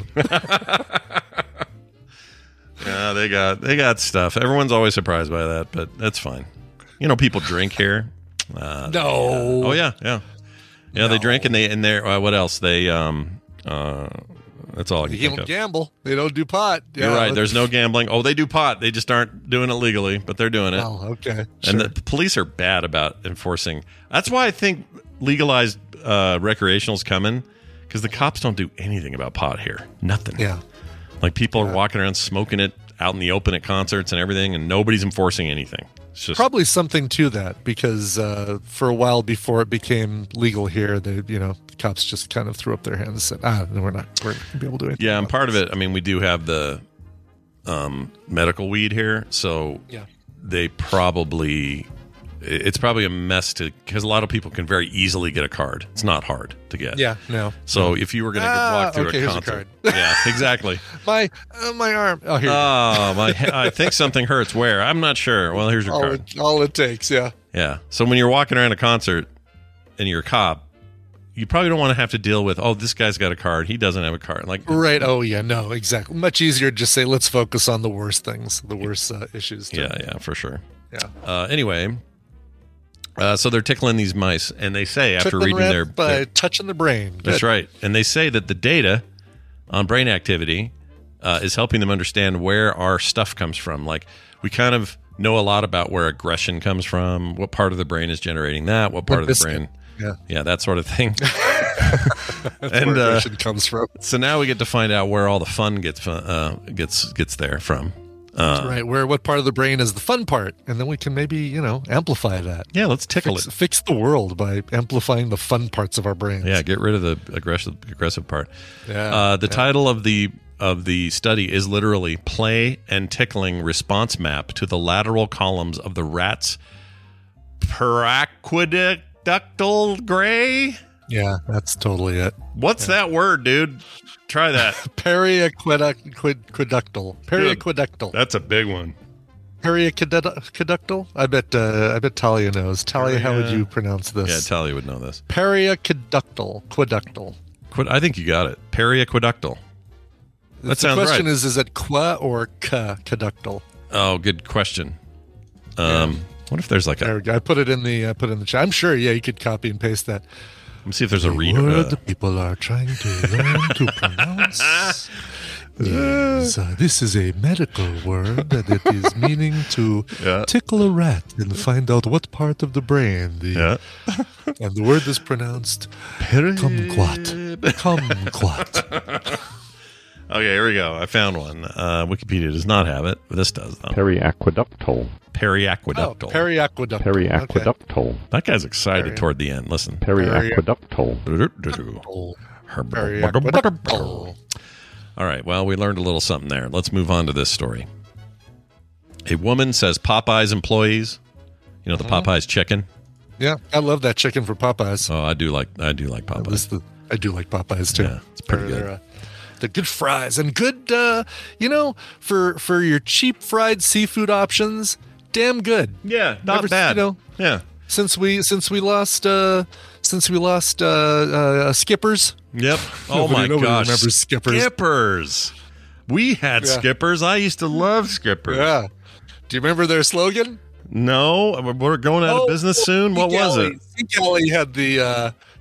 Yeah, they got they got stuff. Everyone's always surprised by that, but that's fine. You know, people drink here. Uh, no. Oh yeah, yeah. Yeah, no. They drink and they and they uh, what else? They um uh that's all I can they think don't of. gamble. They don't do pot. Yeah, You're right. There's no gambling. Oh, they do pot. They just aren't doing it legally, but they're doing it. Oh, okay. And sure. the police are bad about enforcing. That's why I think legalized uh, recreational's coming, because the cops don't do anything about pot here. Nothing. Yeah. Like people yeah. are walking around smoking it out in the open at concerts and everything, and nobody's enforcing anything. It's just probably something to that, because uh, for a while before it became legal here, they, you know, the cops just kind of threw up their hands and said, "Ah, no, we're not. We're not gonna be able to do anything." Yeah, and part this. of it. I mean, we do have the um, medical weed here, so yeah. they probably. It's probably a mess to because a lot of people can very easily get a card. It's not hard to get. Yeah, no. So no. if you were going to ah, walk through okay, a concert, concert, a yeah, exactly. my uh, my arm. Oh, here. Oh, my! I think something hurts. Where? I'm not sure. Well, here's your all card. It, all it takes, yeah. Yeah. So when you're walking around a concert and you're a cop, you probably don't want to have to deal with, oh, this guy's got a card, he doesn't have a card. Like right. Oh yeah. No. Exactly. Much easier to just say, let's focus on the worst things, the worst uh, issues. Too. Yeah. Yeah. For sure. Yeah. Uh, anyway. Uh, so they're tickling these mice, and they say after Tripping reading their, by their touching the brain. Good. That's right, and they say that the data on brain activity uh, is helping them understand where our stuff comes from. Like we kind of know a lot about where aggression comes from, what part of the brain is generating that, what part what of the brain, yeah, yeah, that sort of thing. That's and where uh, aggression comes from. So now we get to find out where all the fun gets uh, gets gets there from. Uh, right, where what part of the brain is the fun part, and then we can maybe you know amplify that. Yeah, let's tickle fix, it. Fix the world by amplifying the fun parts of our brains. Yeah, get rid of the aggressive aggressive part. Yeah. Uh, the yeah. title of the of the study is literally "Play and Tickling Response Map to the Lateral Columns of the Rat's Paraqueductal Gray." Yeah, that's totally it. What's yeah. that word, dude? Try that. Periaqueductal. Periaqueductal. That's a big one. Periaqueductal? I bet uh, I bet Talia knows. Talia, how would you pronounce this? Yeah, Talia would know this. Periaqueductal. Queductal. Quid- I think you got it. Periaqueductal. That the sounds right. The question is, is it qua or ca caductal? Oh, good question. Um, yeah. What if there's like a... There we go. I put it in the, uh, put it in the chat. I'm sure, yeah, you could copy and paste that. Let me see if there's a the reader. word Uh, the people are trying to learn to pronounce is, uh, this is a medical word that it is meaning to yeah. tickle a rat and find out what part of the brain. The, yeah. And the word is pronounced kumquat. Kumquat. Okay, here we go. I found one. Uh, Wikipedia does not have it, but this does, though. Periaqueductal. Periaqueductal. Oh, periaqueductal. Periaqueductal. Okay. That guy's excited Peri- toward the end. Listen. Periaqueductal. Periaqueductal. All right, well, we learned a little something there. Let's move on to this story. A woman says Popeyes employees, you know, the Mm-hmm. Popeyes chicken. Yeah, I love that chicken for Popeyes. Oh, I do like I do like At Popeyes. least the, I do like Popeyes too. Yeah, it's pretty They're, good. They're, uh, they're good fries and good, uh, you know, for for your cheap fried seafood options. Damn good. Yeah, not Never- bad. You know, yeah. since we since we lost uh, since we lost uh, uh, Skippers. Yep. Oh Nobody- my nobody gosh. remembers Skippers. Skippers. We had Yeah. Skippers. I used to love Skippers. Yeah. Do you remember their slogan? No, we're going out of Oh, business soon. What Sea was Galley. it? Sea Galley had the uh,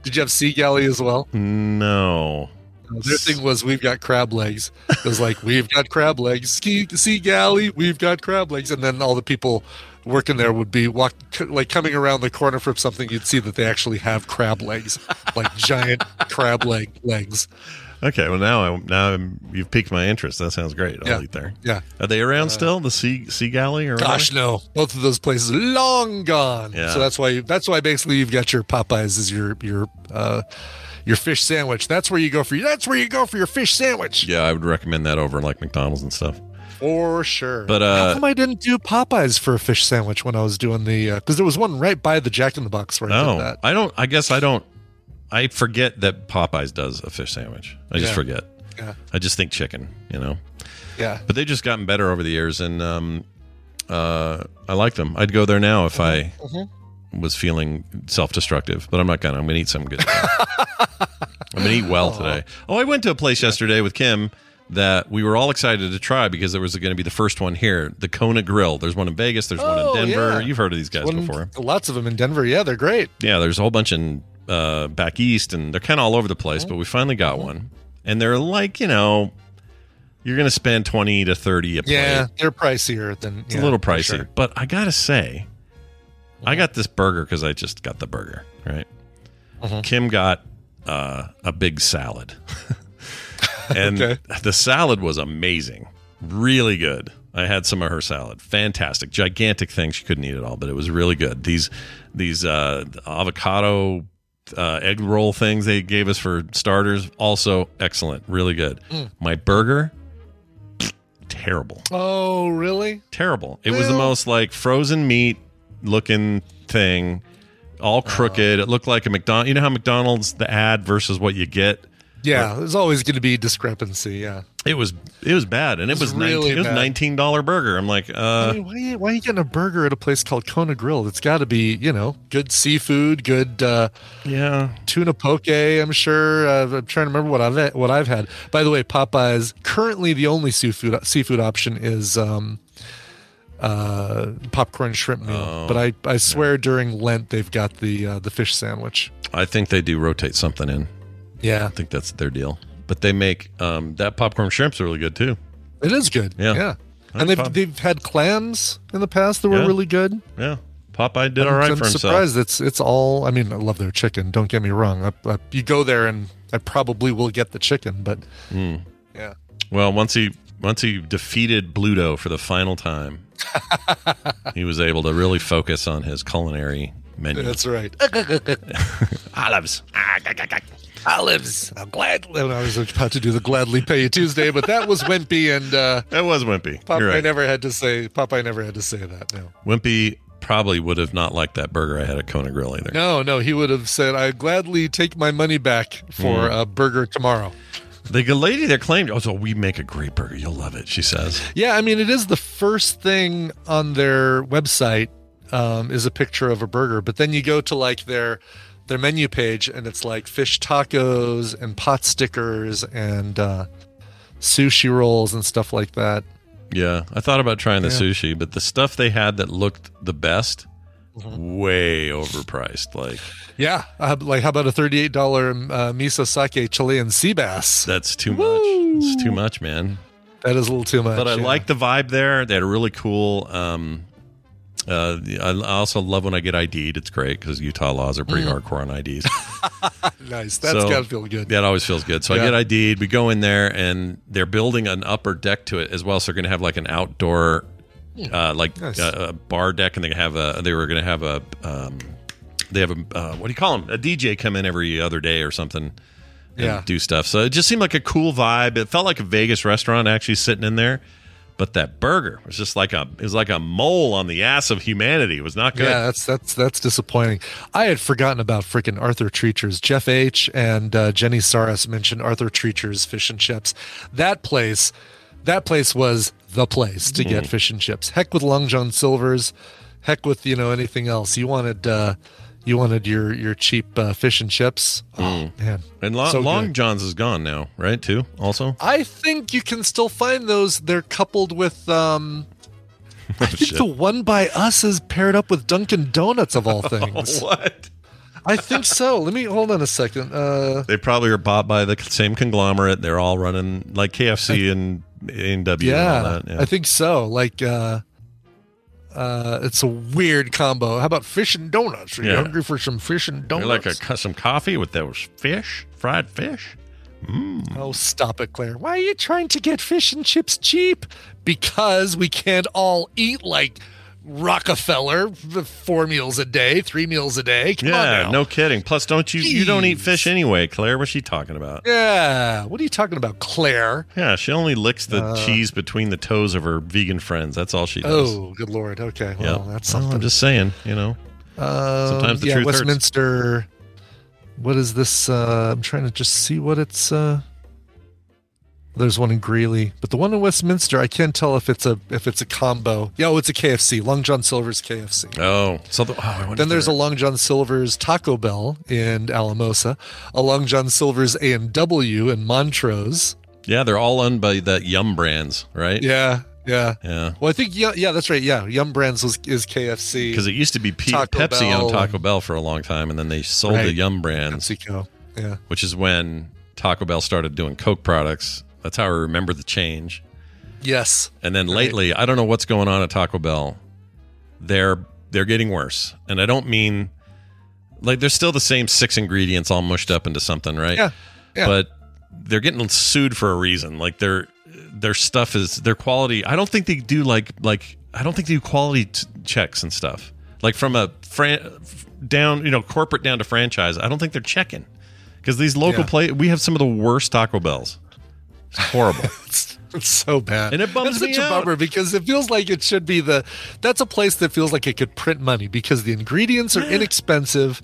Did you have sea galley as well? No. Their thing was, we've got crab legs. It was like, we've got crab legs. Ski, sea galley, we've got crab legs. And then all the people working there would be walk, like coming around the corner from something. You'd see that they actually have crab legs, like giant crab leg legs. Okay, well now I now I'm, you've piqued my interest. That sounds great. I'll Yeah. eat there. Yeah. Are they around Uh, still? The sea sea galley or Gosh, no. Both of those places long gone. Yeah. So that's why that's why basically you've got your Popeyes as your your uh, your fish sandwich. That's where you go for your that's where you go for your fish sandwich. Yeah, I would recommend that over like McDonald's and stuff. For sure. But, uh, how come I didn't do Popeyes for a fish sandwich when I was doing the because there was one right by the Jack in the Box where I did No, that. I don't. I guess I don't. I forget that Popeyes does a fish sandwich. I just Yeah. forget. Yeah. I just think chicken, you know. Yeah. But they've just gotten better over the years, and um, uh, I like them. I'd go there now if I Mhm. was feeling self-destructive, but I'm not gonna. I'm gonna eat something good today. I'm gonna eat well today. Oh, I went to a place yesterday with Kim that we were all excited to try because there was going to be the first one here, the Kona Grill. There's one in Vegas. There's one Oh, in Denver. yeah. You've heard of these guys One- before. Lots of them in Denver. Yeah, they're great. Yeah, there's a whole bunch in uh, back east, and they're kind of all over the place. But we finally got one, and they're like, you know, you're going to spend twenty to thirty a plate. Yeah, they're pricier than It's yeah, a little for pricey, sure. but I gotta say, I got this burger because I just got the burger, right? Mhm. Kim got uh, a big salad, and Okay. the salad was amazing, really good. I had some of her salad, fantastic, gigantic thing. She couldn't eat it all, but it was really good. These these uh, avocado uh, egg roll things they gave us for starters, also excellent, really good. Mm. My burger, terrible. Oh, really? Terrible. It was the Well- most like frozen meat looking thing, all crooked. It looked like a McDonald's. You know how McDonald's, the ad versus what you get? Yeah, there's always going to be discrepancy. Yeah. It was it was bad, and it, It was was, nineteen, really it was bad. nineteen dollar burger. I'm like, I uh, mean, why, are you, why are you getting a burger at a place called Kona Grill? It's got to be, you know, good seafood, good uh, yeah, tuna poke. I'm sure. Uh, I'm trying to remember what I've what I've had. By the way, Popeyes currently the only seafood seafood option is um, uh, popcorn shrimp meal. Oh, but I, I swear during Lent they've got the uh, the fish sandwich. I think they do rotate something in. Yeah, I think that's their deal. But they make um, that popcorn shrimp's really good too. it is good. Yeah. yeah. I And like they've pop- they've had clams in the past that were Yeah. really good. Yeah, Popeye did I'm, all right I'm for himself. surprised it's it's all. I mean, I love their chicken. Don't get me wrong. I, I, you go there and I probably will get the chicken, but Mm. yeah, Well, once he once he defeated Bluto for the final time, he was able to really focus on his culinary menu. that's right. Olives. Olives. I'm glad. I was about to do the gladly pay you Tuesday, but that was wimpy, and uh, That was Wimpy. You're Popeye right. never had to say. Popeye never had to say that. No, Wimpy probably would have not liked that burger I had at Kona Grill either. no, no. He would have said, "I gladly take my money back for Mm. a burger tomorrow." The good lady there claimed, "Oh, so we make a great burger. You'll love it." She says. Yeah, I mean, it is the first thing on their website um, is a picture of a burger, but then you go to like their their menu page and it's like fish tacos and pot stickers and uh, sushi rolls and stuff like that. Yeah, I thought about trying the Yeah. sushi, but the stuff they had that looked the best, way overpriced. Like Yeah, uh, like how about a thirty-eight dollars uh, miso sake Chilean sea bass? that's too much. It's too much, man. That is a little too much. But I yeah. like the vibe there. They had a really cool. Um, uh, I also love when I get I D'd. It's great because Utah laws are pretty Mm. hardcore on I Ds. nice. That's So- got to feel good. That always feels good. So I Yeah. get I D'd. We go in there, and they're building an upper deck to it as well. So they're going to have like an outdoor, uh, like Nice. uh, a bar deck, and they have a. They were going to have a. Um, they have a. Uh, what do you call them? A D J come in every other day or something. And Yeah. do stuff. So it just seemed like a cool vibe. It felt like a Vegas restaurant actually sitting in there. But that burger was just like a. It was like a mole on the ass of humanity. It was not good. Yeah, that's that's that's disappointing. I had forgotten about freaking Arthur Treacher's. Jeff H. and uh, Jenny Saras mentioned Arthur Treacher's fish and chips. That place, that place was the place to get Mhm. fish and chips. Heck with Long John Silver's, heck with you know anything else. You wanted uh, you wanted your your cheap uh, fish and chips. Oh Mm. man, And Long, So Long good. John's is gone now, right? Too also. I think you can still find those. They're coupled with. Um, I think Oh, shit. the one by us is paired up with Dunkin' Donuts of all things. What? I think so. Let me hold on a second. Uh, they probably are bought by the same conglomerate. They're all running like K F C I, and A and W. Yeah, and all that. Yeah, I think so. Like, uh, uh, it's a weird combo. How about fish and donuts? Are you Yeah. hungry for some fish and You're donuts? like a, some coffee with those fish, fried fish. Mm. Oh, stop it, Claire. Why are you trying to get fish and chips cheap? Because we can't all eat like Rockefeller, four meals a day, three meals a day. Come on Yeah, now. no kidding. Plus, don't you you don't eat Jeez. fish anyway, Claire? What's she talking about? Yeah. What are you talking about, Claire? Yeah, she only licks the Uh, cheese between the toes of her vegan friends. That's all she does. Oh, good Lord. Okay. yeah. Well, that's Well, something. I'm just saying, you know. Um, sometimes the yeah, truth hurts. Westminster. What is this? Uh, I'm trying to just see what it's. Uh, there's one in Greeley, but the one in Westminster, I can't tell if it's a if it's a combo. Yeah, oh, it's a K F C. Long John Silver's K F C. Oh, so the, oh, I wonder Then if there's a they're- Long John Silver's Taco Bell in Alamosa, a Long John Silver's A and W in Montrose. yeah, they're all owned by that Yum Brands, right? Yeah, yeah. yeah. Well, I think yeah, yeah, that's right. Yeah, Yum Brands was, is K F C. Because it used to be P- Taco Pepsi Bell. owned Taco Bell for a long time, and then they sold Right. the Yum Brands, PepsiCo. Yeah. which is when Taco Bell started doing Coke products. That's how I remember the change. Yes. And then lately, I don't know what's going on at Taco Bell. They're they're getting worse, and I don't mean like they're still the same six ingredients all mushed up into something, right? Yeah. Yeah. But they're getting sued for a reason. Like their their stuff is their quality. I don't think they do like like I don't think they do quality t- checks and stuff. Like from a fran- down, you know, corporate down to franchise. I don't think they're checking because these local Yeah. play. We have some of the worst Taco Bells. It's horrible. It's, it's so bad. And it bums it's me such a out. bummer because it feels like it should be the that's a place that feels like it could print money because the ingredients are inexpensive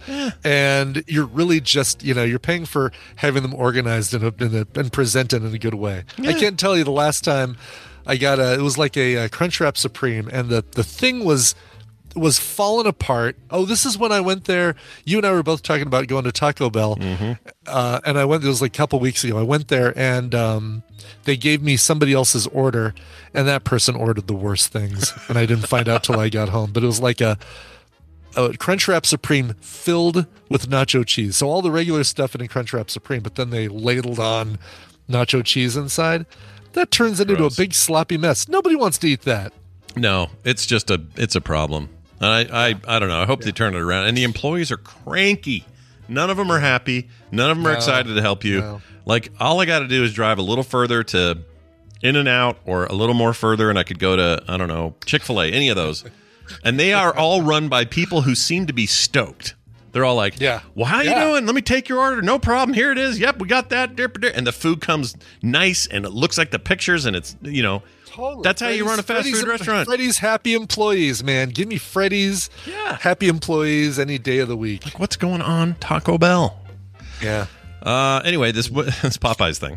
and you're really just, you know, you're paying for having them organized in a, in a, and presented in a good way. I can't tell you the last time I got a it was like a, a Crunchwrap Supreme and the the thing was was falling apart. Oh, this is when I went there. You and I were both talking about going to Taco Bell. Uh, and I went, it was like a couple weeks ago. I went there and um, they gave me somebody else's order, and that person ordered the worst things. And I didn't find out till I got home. But it was like a, a Crunchwrap Supreme filled with nacho cheese. So all the regular stuff in a Crunchwrap Supreme, but then they ladled on nacho cheese inside. That turns it into a Gross. big sloppy mess. Nobody wants to eat that. No, it's just a it's a problem. And I, I, I don't know. I hope they turn it around. And the employees are cranky. None of them are happy. None of them are No, excited to help you. no. Like, all I got to do is drive a little further to In-N-Out or a little more further, and I could go to, I don't know, Chick-fil-A, any of those. And they are all run by people who seem to be stoked. They're all like, Yeah. well, how you Yeah. doing? Let me take your order. No problem. Here it is. Yep, we got that. And the food comes nice, and it looks like the pictures, and it's, you know, Totally. that's how you run a fast Freddy's- food restaurant. Freddy's happy employees, man. Give me Freddy's Yeah. happy employees any day of the week. What's going on, Taco Bell? Yeah. Uh, anyway, this this Popeyes thing.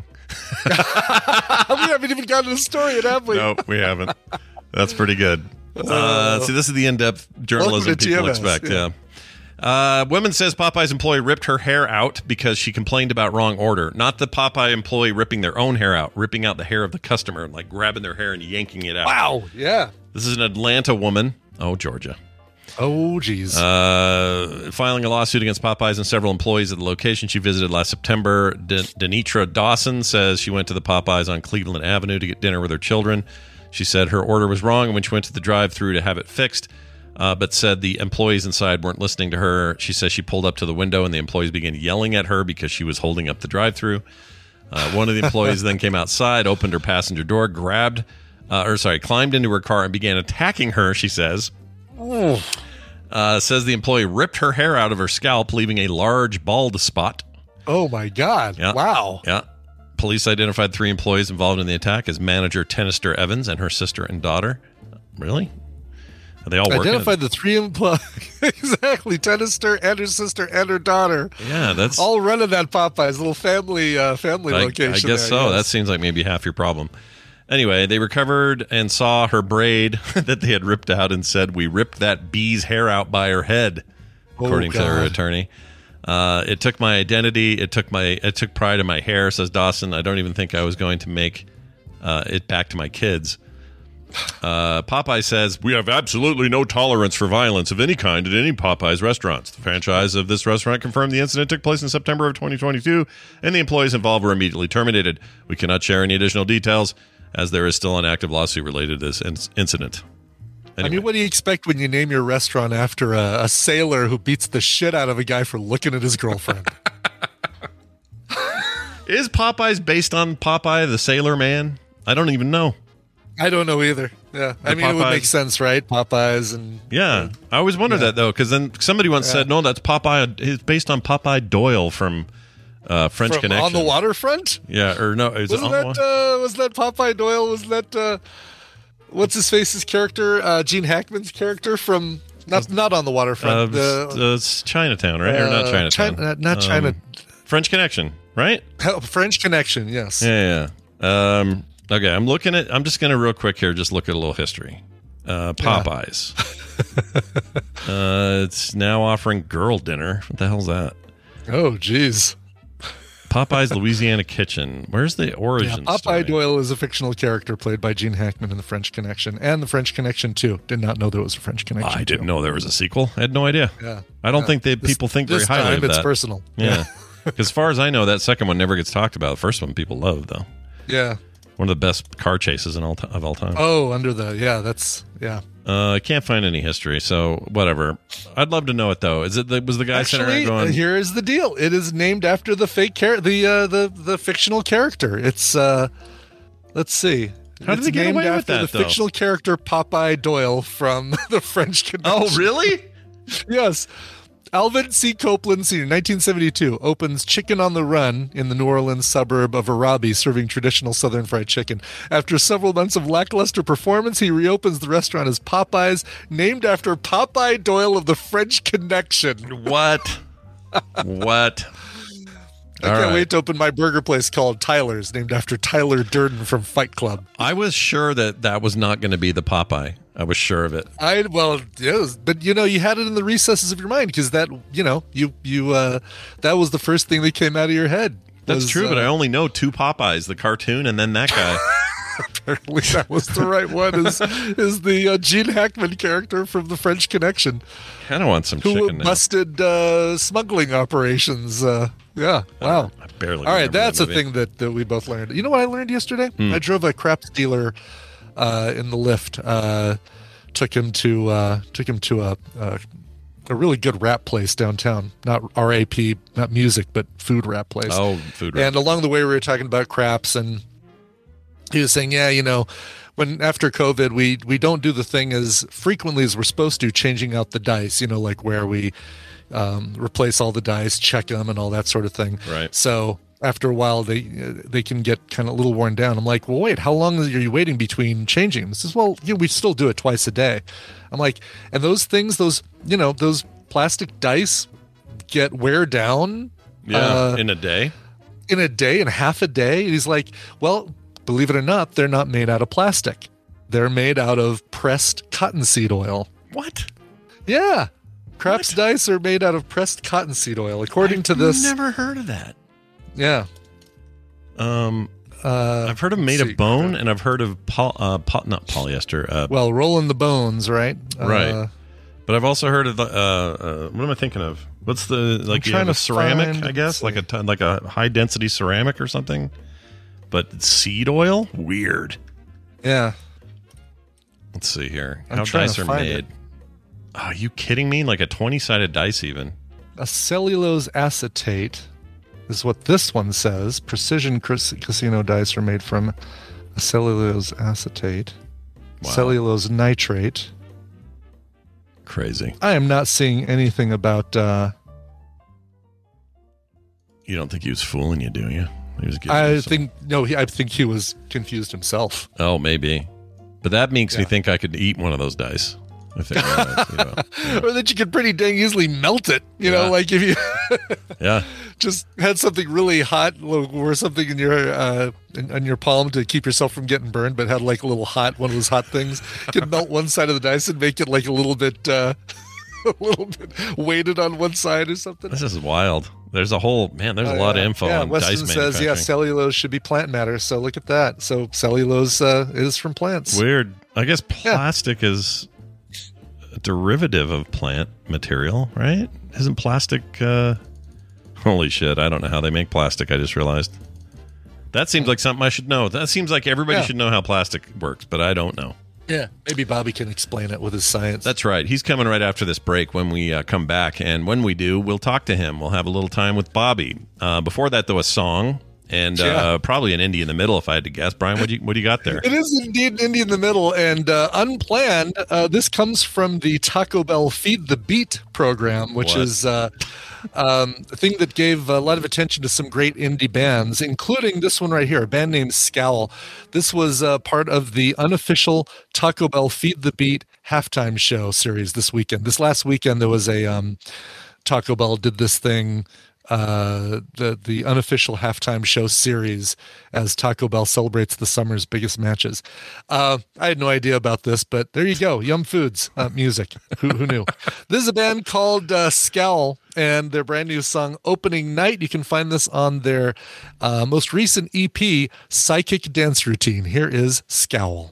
we haven't even gotten to the story yet, have we? No, we haven't. That's pretty good. Uh, see, this is the in-depth journalism Welcome to people T M S, expect. yeah. Yeah. Uh, woman says Popeye's employee ripped her hair out because she complained about wrong order. Not the Popeye employee ripping their own hair out, ripping out the hair of the customer, like grabbing their hair and yanking it out. Wow. Yeah. This is an Atlanta woman. Oh, Georgia. Oh, geez. Uh, filing a lawsuit against Popeyes and several employees at the location she visited last September. De- Denitra Dawson says she went to the Popeyes on Cleveland Avenue to get dinner with her children. She said her order was wrong when she went to the drive-thru to have it fixed, uh, but said the employees inside weren't listening to her. She says she pulled up to the window and the employees began yelling at her because she was holding up the drive-thru. Uh, one of the employees then came outside, opened her passenger door, grabbed, uh, or sorry, climbed into her car and began attacking her, she says. Oh. Uh, says the employee ripped her hair out of her scalp, leaving a large bald spot. Oh, my God. Yeah. Wow. Yeah. Police identified three employees involved in the attack as manager Tennister Evans and her sister and daughter. Really? Are they all working? Identified the three employees. Exactly. Tennister and her sister and her daughter. Yeah, that's all running that Popeyes little family uh, family I, location. I guess there, so. yes. That seems like maybe half your problem. Anyway, they recovered and saw her braid that they had ripped out and said, "We ripped that bee's hair out by her head," according oh, to her God. attorney. Uh, it took my identity. It took my. It took pride in my hair, says Dawson. I don't even think I was going to make uh, it back to my kids. Uh, Popeye says, we have absolutely no tolerance for violence of any kind at any Popeyes restaurants. The franchise of this restaurant confirmed the incident took place in September of twenty twenty-two, and the employees involved were immediately terminated. We cannot share any additional details, as there is still an active lawsuit related to this in- incident. Anyway. I mean, what do you expect when you name your restaurant after a, a sailor who beats the shit out of a guy for looking at his girlfriend? Is Popeyes based on Popeye the Sailor Man? I don't even know. I don't know either. Yeah, The I mean, Popeyes- it would make sense, right? Popeyes and Yeah, I always wondered Yeah. that, though, because then somebody once Yeah. said, no, that's Popeye. It's based on Popeye Doyle from uh, French from Connection. On the Waterfront. Yeah, or no, is it Wasn't on the that Wa- uh, was that Popeye Doyle? Was that uh, what's his face's character? Uh, Gene Hackman's character from not not On the uh, Waterfront. the, uh, it's Chinatown, right? or not uh, Chinatown. China, not Um, China. French Connection, right? French Connection. Yes. Yeah, yeah. Um, okay, I'm looking at. I'm just going to real quick here, just look at a little history. Uh, Popeyes. uh, it's now offering girl dinner. What the hell's that? Oh, geez. Popeyes Louisiana Kitchen. Where's the Yeah, origin Popeye story? Doyle is a fictional character played by Gene Hackman in The French Connection and The French Connection two. Did not know there was a French Connection. I didn't two. know there was a sequel. I had no idea. Yeah. I don't Yeah. think they This- people think very this highly time of it's that. personal. Yeah. As far as I know, that second one never gets talked about. The first one people love, though. Yeah. One of the best car chases in all t- of all time. Oh, under the yeah, that's yeah. Uh, I can't find any history, so whatever. I'd love to know it though. Is it the, was the guy sitting Actually, around going? here is the deal. It is named after the fake char- the uh, the the fictional character. It's uh, let's see. How did it's they get named away with after that, the though? fictional character Popeye Doyle from The French Connection. Oh, really? Yes. Alvin C. Copeland Senior, nineteen seventy-two, opens Chicken on the Run in the New Orleans suburb of Arabi, serving traditional Southern fried chicken. After several months of lackluster performance, he reopens the restaurant as Popeyes, named after Popeye Doyle of The French Connection. What? What? I All can't right. wait to open my burger place called Tyler's, named after Tyler Durden from Fight Club. I was sure that that was not going to be the Popeye. I was sure of it. I well, yes, but you know, you had it in the recesses of your mind because that, you know, you you uh, that was the first thing that came out of your head. That's was, true, uh, but I only know two Popeyes, the cartoon and then that guy. Apparently, that was the right one. Is is the uh, Gene Hackman character from The French Connection, kind of want some who chicken now. busted uh, smuggling operations? Uh, yeah, wow. I barely All right, remember that's that a movie. thing that, that we both learned. You know what I learned yesterday? Hmm. I drove a craps dealer uh, in the lift. Uh, took him to uh, took him to a, a a really good rap place downtown. Not R A P, not music, but food rap place. Oh, food rap. And along the way, we were talking about craps, and he was saying, "Yeah, you know, when after COVID, we we don't do the thing as frequently as we're supposed to, changing out the dice. You know, like where we um, replace all the dice, check them, and all that sort of thing. Right. So after a while, they they can get kind of a little worn down. I'm like, well, wait, how long are you waiting between changing them? He says, well, you know, we still do it twice a day. I'm like, and those things, those you know, those plastic dice get wear down. Yeah, uh, in a day. in a day, in half a day. And he's like, well, believe it or not, they're not made out of plastic. They're made out of pressed cottonseed oil. What? Yeah. Craps dice are made out of pressed cottonseed oil, according to this. Never heard of that. Yeah. Um, Uh, I've heard of made let's of see. bone, and I've heard of pol- uh, po- not polyester. Uh, Well, rolling the bones, right? right. Uh, But I've also heard of the. Uh, uh, what am I thinking of? What's the like? You trying have a to ceramic, find- I guess, like a ton, like a high density ceramic or something. But seed oil, weird. yeah. Let's see here. I'm How trying dice to are find made? it. Oh, are you kidding me? Like a twenty sided dice, even. A cellulose acetate is what this one says. Precision cas- casino dice are made from a cellulose acetate, Wow. cellulose nitrate. Crazy. I am not seeing anything about. Uh, You don't think he was fooling you, do you? He was giving I you some- think no. He, I think he was confused himself. Oh, maybe. But that makes me Yeah. think I could eat one of those dice. If it was, you know. Or that you could pretty dang easily melt it. You Yeah. know, like if you Yeah. just had something really hot or something in your uh, in, in your palm to keep yourself from getting burned, but had like a little hot one of those hot things. You could melt one side of the dice and make it like a little bit, uh, a little bit weighted on one side or something. This is wild. There's a whole man. There's a Oh, lot yeah. of info Yeah, on Weston dice says, manufacturing. yeah, cellulose should be plant matter. So look at that. So cellulose uh, is from plants. Weird. I guess plastic yeah. is a derivative of plant material, right? Isn't plastic... Uh, holy shit, I don't know how they make plastic, I just realized. That seems like something I should know. That seems like everybody yeah. should know how plastic works, but I don't know. Yeah, maybe Bobby can explain it with his science. That's right. He's coming right after this break when we uh, come back. And when we do, we'll talk to him. We'll have a little time with Bobby. Uh, before that, though, a song and yeah. uh, probably an indie in the middle, if I had to guess. Brian, what do you, what do you got there? It is indeed an indie in the middle. And uh, unplanned, uh, this comes from the Taco Bell Feed the Beat program, which what? is... Uh, Um, a thing that gave a lot of attention to some great indie bands, including this one right here, a band named Scowl. This was uh, part of the unofficial Taco Bell Feed the Beat halftime show series this weekend. This last weekend, there was a um, Taco Bell did this thing, uh, the the unofficial halftime show series as Taco Bell celebrates the summer's biggest matches. Uh, I had no idea about this, but there you go. Yum Foods uh, music. Who, who knew? This is a band called uh, Scowl, and their brand new song Opening Night. You can find this on their uh, most recent E P, Psychic Dance Routine. Here is Scowl.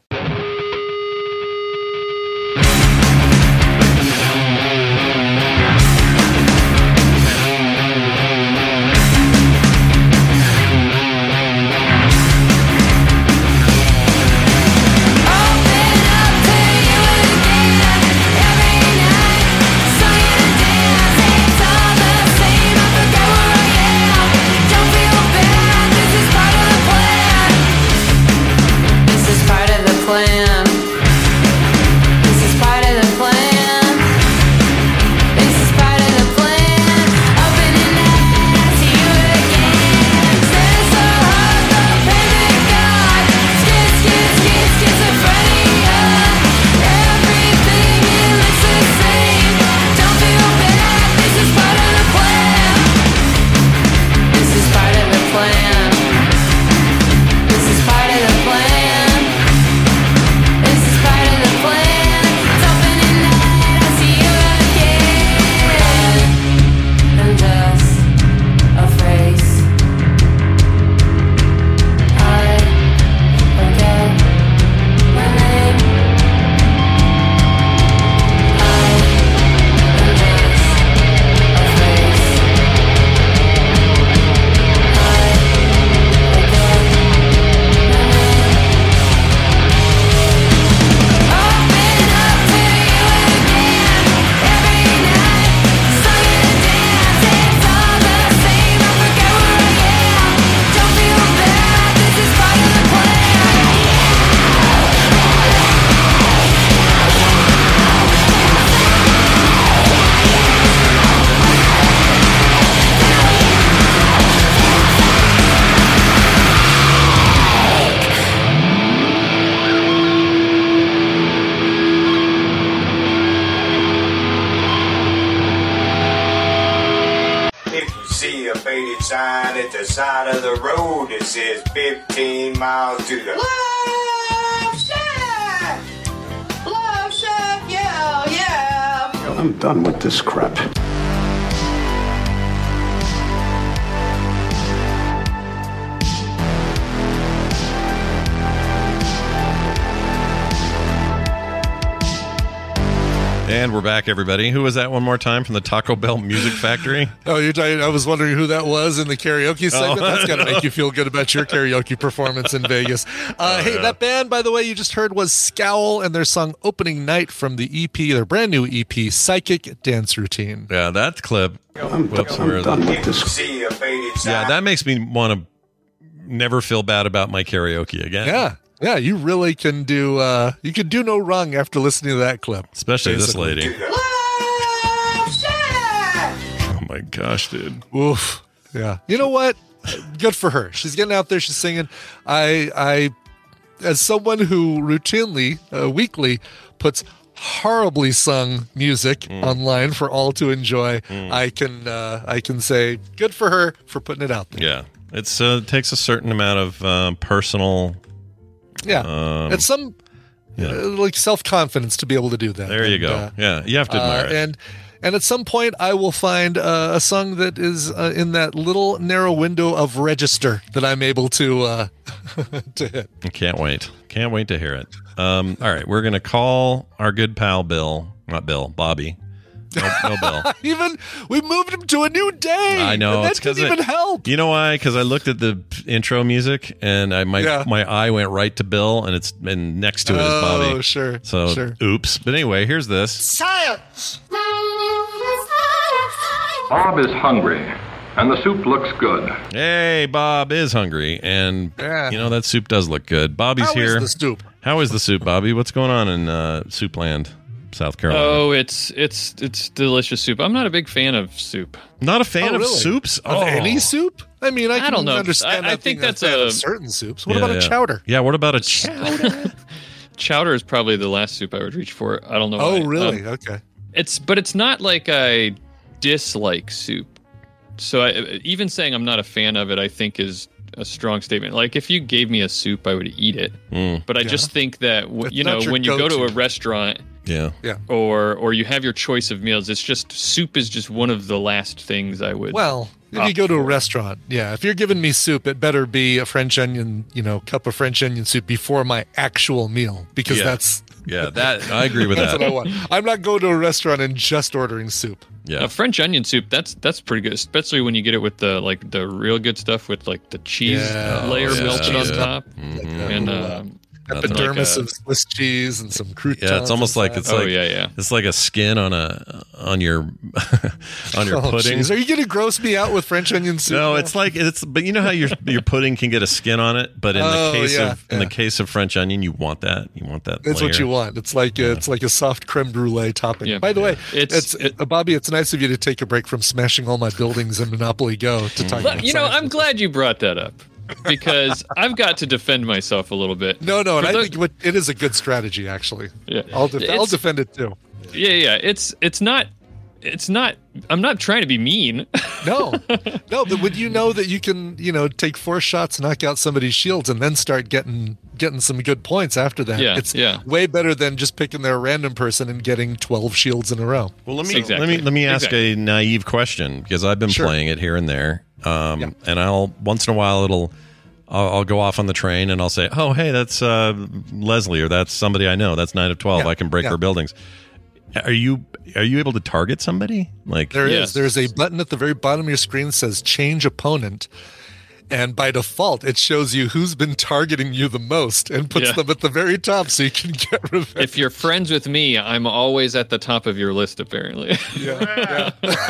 Sign at the side of the road that says fifteen miles to the Love Shack! Love Shack, yeah, yeah! I'm done with this crap. And we're back, everybody. Who was that one more time from the Taco Bell Music Factory? Oh, you're talking, I was wondering who that was in the karaoke segment. Oh. That's got to make you feel good about your karaoke performance in Vegas. Uh, oh, hey, yeah. That band, by the way, you just heard was Scowl and their song Opening Night from the E P, their brand new E P, Psychic Dance Routine. Yeah, that clip. I'm, Whoops, I'm done with this. Yeah, that makes me want to never feel bad about my karaoke again. Yeah. Yeah, you really can do, uh, you can do no wrong after listening to that clip. Especially basically. This lady. Love Shack! Oh my gosh, dude. Oof. Yeah. You know what? Good for her. She's getting out there. She's singing. I, I, as someone who routinely, uh, weekly, puts horribly sung music mm. online for all to enjoy, mm. I can, uh, I can say good for her for putting it out there. Yeah. It's, uh, it takes a certain amount of uh, personal. Yeah, um, it's some yeah. uh, like self confidence to be able to do that. There you and, go. Uh, yeah, you have to admire uh, it. And And at some point, I will find uh, a song that is uh, in that little narrow window of register that I'm able to uh, to hit. I can't wait. Can't wait to hear it. Um, all right, we're going to call our good pal Bill, not Bill, Bobby. No, no Bill. Even we moved him to a new day. I know. And that it's 'cause didn't it- even help. You know why? Because I looked at the intro music and I my Yeah. my eye went right to Bill, and it's and next to it is Bobby. Oh, sure. So sure. oops. But anyway, here's this. Science! Bob is hungry, and the soup looks good. Hey, Bob is hungry, and Yeah. you know that soup does look good. Bobby's How is here. the soup? How is the soup, Bobby? What's going on in uh, Soupland, South Carolina? Oh, it's it's it's delicious soup. I'm not a big fan of soup. Not a fan Oh, of really? soups? Of Oh. any soup? I mean, I, I can don't know. understand. I- I not think being that's fan a- of certain soups. What Yeah, about yeah. a chowder? Yeah, what about a chowder? Chowder is probably the last soup I would reach for. I don't know. Oh, why. really? Um, Okay. It's but it's not like I dislike soup. So I, even saying I'm not a fan of it, I think is a strong statement. Like if you gave me a soup, I would eat it. Mm. But I Yeah. just think that w- It's you not know your when you go to a go-to. restaurant Yeah. Yeah. or or you have your choice of meals, it's just soup is just one of the last things I would. Well, if opt you go to a for. restaurant, yeah, if you're giving me soup, it better be a French onion, you know, cup of French onion soup before my actual meal, because Yeah. that's Yeah, that I agree with that's that. what I want. I'm not going to a restaurant and just ordering soup. Yeah. A French onion soup, that's that's pretty good, especially when you get it with the like the real good stuff with like the cheese Yeah. layer Oh, yeah. melted on Yeah. top, Mhm. and Little, uh, That's Epidermis like a- of Swiss cheese and some croutons. Yeah, it's almost like it's Oh, like yeah, yeah. it's like a skin on a on your on your Oh, pudding. jeez. Are you going to gross me out with French onion soup? No, now? it's like it's but you know how your your pudding can get a skin on it, but in Oh, the case yeah, of in yeah. the case of French onion, you want that. You want that. That's what layer. you want. It's like a, it's like a soft creme brulee topping. Yeah. By the way, It's- it's, uh, Bobby. It's nice of you to take a break from smashing all my buildings in Monopoly Go to talk about. Look, you know, science I'm with glad you brought that up because I've got to defend myself a little bit. No, no, and For I the- think what, it is a good strategy. Actually, Yeah. I'll def- I'll It's- defend it too. Yeah, yeah. It's it's not it's not. I'm not trying to be mean. No, no, but would you know that you can, you know, take four shots, knock out somebody's shields, and then start getting getting some good points after that? Yeah, it's yeah. way better than just picking their random person and getting twelve shields in a row. Well, let me Exactly. let me let me ask Exactly. a naive question because I've been Sure. playing it here and there, um, Yeah. and I'll once in a while it'll I'll, I'll go off on the train and I'll say, oh hey, that's uh, Leslie or that's somebody I know. That's nine of twelve. Yeah, I can break yeah. her buildings. Are you are you able to target somebody? Like There is. Yes. There's a button at the very bottom of your screen that says change opponent. And by default, it shows you who's been targeting you the most and puts Yeah. them at the very top so you can get revenge. If you're friends with me, I'm always at the top of your list. Apparently. yeah,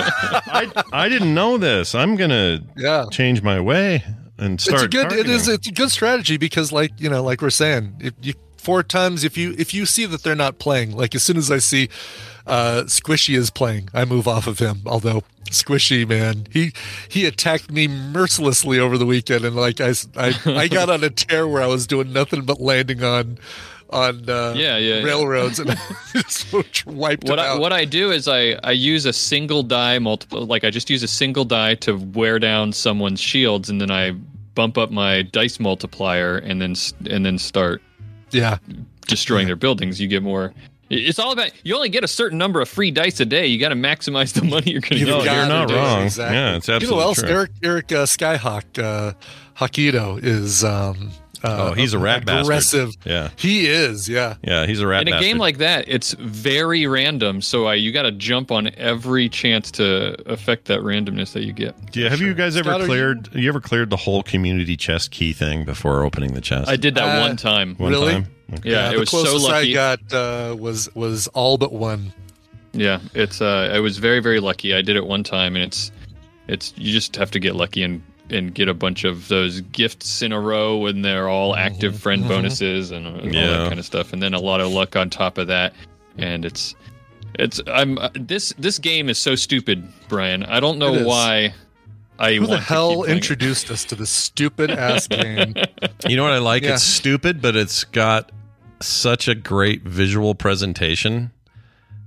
I I didn't know this. I'm gonna yeah. change my way and start. It's a good. It targeting. is. It's a good strategy because, like you know, like we're saying, if you four times, if you if you see that they're not playing, like as soon as I see uh, Squishy is playing, I move off of him. Although Squishy, man, he he attacked me mercilessly over the weekend, and like I s- I, I got on a tear where I was doing nothing but landing on on uh, Yeah, yeah, yeah. railroads, and I just wiped What it I, out. what I do is I, I use a single die multiple like I just use a single die to wear down someone's shields and then I bump up my dice multiplier and then s- and then start yeah, destroying their buildings. You get more. It's all about you only get a certain number of free dice a day. You got to maximize the money you're going to You get. No, gotta you're not do it, wrong. exactly. Yeah, it's You know absolutely who else? true. Eric Eric uh, Skyhawk uh, Hakido is. Um, uh, Oh, he's a rat bastard. aggressive. Yeah. He is. Yeah. Yeah, he's a rat In a bastard. game like that, it's very random. So I, you got to jump on every chance to affect that randomness that you get. Yeah, have you guys ever Scott, are cleared? You... ever cleared the whole community chest key thing before opening the chest? I did that Uh, one time. One Really? time? Okay. Yeah, it the was so closest lucky. I got uh, was was all but one. Yeah, it's uh, I was very very lucky. I did it one time, and it's it's you just have to get lucky and and get a bunch of those gifts in a row when they're all active friend bonuses and all Yeah. that kind of stuff, and then a lot of luck on top of that. And it's it's I'm uh, this this game is so stupid, Brian. I don't It know is. why. I Who want the to keep hell playing it. introduced us to this stupid ass game? You know what I like? Yeah. It's stupid, but it's got such a great visual presentation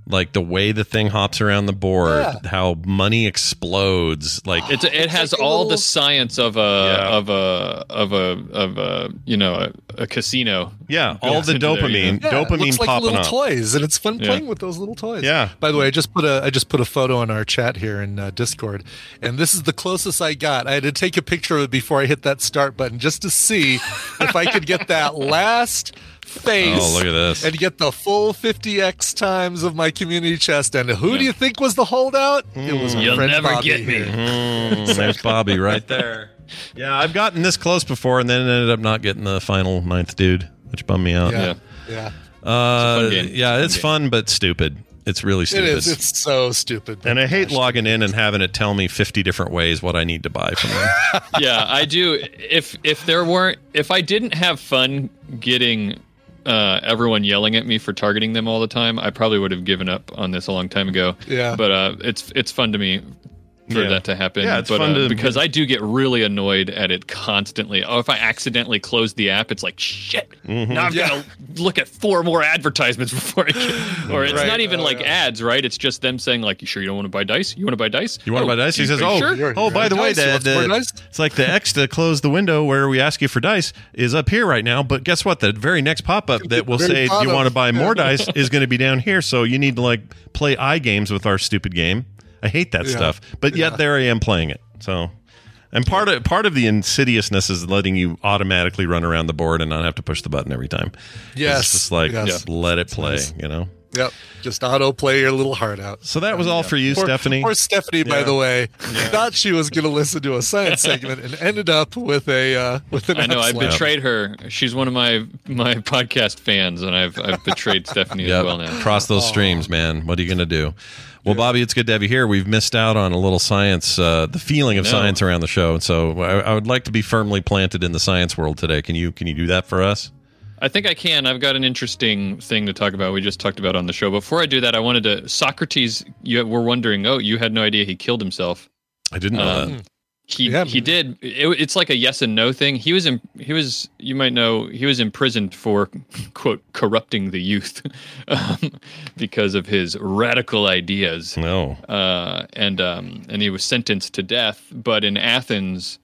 like the way the thing hops around the board, Yeah. how money explodes. Like It's, it has like a all little- the science of a Yeah. of a of a of a you know a, a casino. yeah, all Goes the into there, dopamine, Yeah, it dopamine looks like popping little up. toys, and it's fun Yeah. playing with those little toys. Yeah. By the way, I just put a I just put a photo in our chat here in uh, Discord, and this is the closest I got. I had to take a picture of it before I hit that start button just to see if I could get that last face. Oh, look at this. And get the full fifty x times of my community chest. And who do you think was the holdout? It was our You'll friend never Bobby get me. here. Mm, there's Bobby right there. Yeah, I've gotten this close before, and then ended up not getting the final ninth dude, which bummed me out. Yeah. Yeah. Uh, fun game. yeah, it's Fun fun, but stupid. It's really It stupid. is. It's so stupid. and I hate Gosh. logging in and having it tell me fifty different ways what I need to buy from them. Yeah, I do. If if there weren't, if I didn't have fun getting uh, everyone yelling at me for targeting them all the time, I probably would have given up on this a long time ago. Yeah. But uh, it's it's fun to me for Yeah. that to happen. Yeah, it's but, fun uh, to- because I do get really annoyed at it constantly. Oh, if I accidentally close the app, it's like shit. Mm-hmm. Now I've got to look at four more advertisements before I can. Or it's Right. not even Oh, like yeah. ads, right? It's just them saying like, "You sure you don't want to buy dice? You want to buy dice? You want to Oh, buy dice? He you- says, are you "Oh, sure? You're- oh, you're by on the way, dice. You the, want some more the, dice? it's like the X to close the window where we ask you for dice is up here right now. But guess what? The very next pop up that will Very say, "Do you bottom. want to buy more dice?" is going to be down here. So you need to like play iGames with our stupid game. I hate that Yeah. stuff, but yet Yeah. there I am playing it. So. And part of part of the insidiousness is letting you automatically run around the board and not have to push the button every time. Yes. It's just like Yes. let it play, nice. you know. Yep. Just auto play your little heart out. So that was all for you, Poor, Stephanie. poor Stephanie, by Yeah. the way, thought she was going to listen to a science segment and ended up with a uh, with an I know I app slap. betrayed her. She's one of my my podcast fans, and I've I've betrayed Stephanie Yep. as well now. Cross those streams, man. What are you going to do? Well, Bobby, it's good to have you here. We've missed out on a little science, uh, the feeling of No. science around the show. So I, I would like to be firmly planted in the science world today. Can you can you do that for us? I think I can. I've got an interesting thing to talk about. We just talked about on the show. Before I do that, I wanted to Socrates. You were wondering. Oh, you had no idea he killed himself. I didn't know Um, that. He Yeah. he did. It, it's like a yes and no thing. He was in. He was. You might know. He was imprisoned for quote corrupting the youth um, because of his radical ideas. No. Uh, and um, and he was sentenced to death. But in Athens,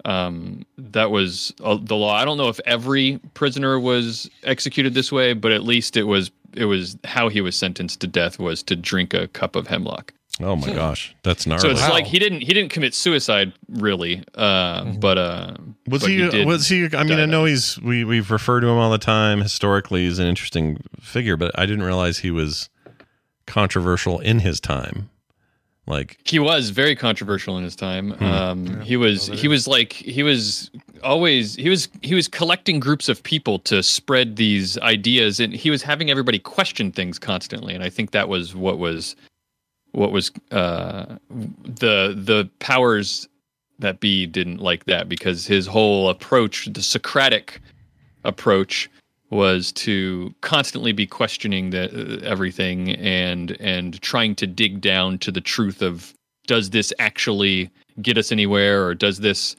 um, that was uh, the law. I don't know if every prisoner was executed this way, but at least it was. It was how he was sentenced to death was to drink a cup of hemlock. Oh my gosh, that's gnarly. So it's Wow. like he didn't he didn't commit suicide really, uh, but uh, was but he? did was he? I mean, die I know that. he's. We we've referred to him all the time. Historically, he's an interesting figure, but I didn't realize he was controversial in his time. Like He was very controversial in his time. Hmm. Um, he was he was like he was always he was he was collecting groups of people to spread these ideas, and he was having everybody question things constantly. And I think that was what was what was uh, the the powers that be didn't like that, because his whole approach, the Socratic approach, was to constantly be questioning the, uh, everything and and trying to dig down to the truth of, does this actually get us anywhere, or does this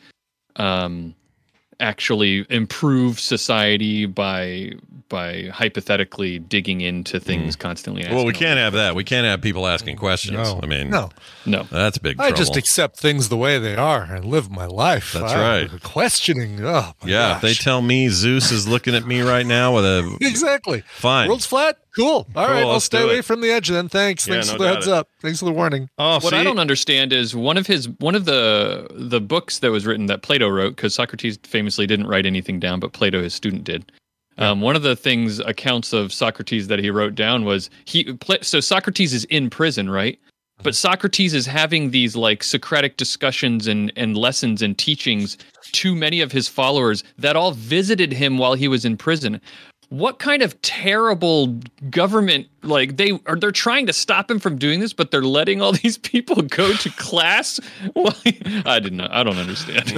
um, actually improve society by by hypothetically digging into things constantly? Well, we asking can't have that. We can't have people asking questions. No. I mean, No. No. that's big I trouble. just accept things the way they are and live my life. That's I- right. Questioning. Oh, my yeah, if they gosh. tell me Zeus is looking at me right now with a Exactly. fine. World's flat? Cool. All right, Cool, I'll let's stay do away it. from the edge then. Thanks. Yeah, Thanks no for the doubt heads it. up. Thanks for the warning. Oh, What see? I don't understand is one of his one of the the books that was written that Plato wrote, because Socrates famously didn't write anything down, but Plato, his student, did. Um, one of the things accounts of Socrates that he wrote down was he. Pla- So Socrates is in prison, right? But Socrates is having these like Socratic discussions and and lessons and teachings to many of his followers that all visited him while he was in prison. What kind of terrible government, like they are, they're trying to stop him from doing this, but they're letting all these people go to class? Well, I didn't know. I don't understand.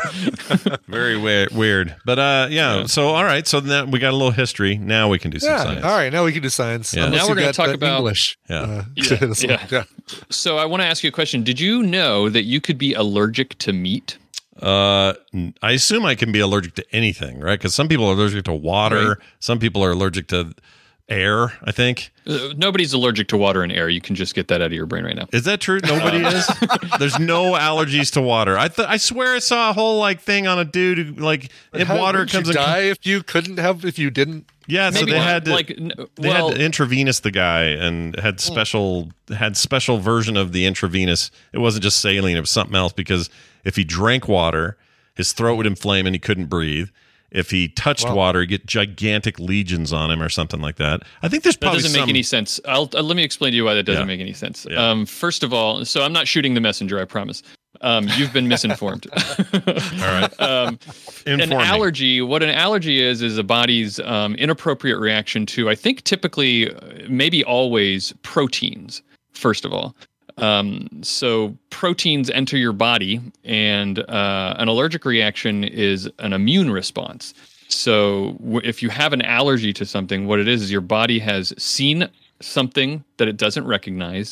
Very weird, weird. But uh, yeah, Yeah. So all right. So then we got a little history. Now we can do some Yeah. science. All right. Now we can do science. Yeah. Unless Now you we're gonna got, talk uh, about- English. Yeah. uh, Yeah, to hit us yeah. with. yeah. So I want to ask you a question. Did you know that you could be allergic to meat? Uh, n- I assume I can be allergic to anything, right? Because some people are allergic to water. Right. Some people are allergic to air, I think. Uh, nobody's allergic to water and air. You can just get that out of your brain right now. Is that true? Nobody is? There's no allergies to water. I th- I swear I saw a whole like thing on a dude who like if How, water would comes you in. die if you couldn't have if you didn't. Yeah, so Maybe they not. had to Like, n- they well- had to intravenous the guy and had special had special version of the intravenous. It wasn't just saline; it was something else because if he drank water, his throat would inflame and he couldn't breathe. If he touched Wow. water, he'd get gigantic lesions on him or something like that. I think there's That probably doesn't make some, any sense. I'll uh, let me explain to you why that doesn't Yeah. make any sense. Yeah. Um, first of all, so I'm not shooting the messenger. I promise. Um, you've been misinformed. All right. um, an Inform me. allergy. What an allergy is is a body's um, inappropriate reaction to, I think, typically, uh, maybe always, proteins. First of all. Um, so proteins enter your body, and uh, an allergic reaction is an immune response. So w- if you have an allergy to something, what it is is your body has seen something that it doesn't recognize,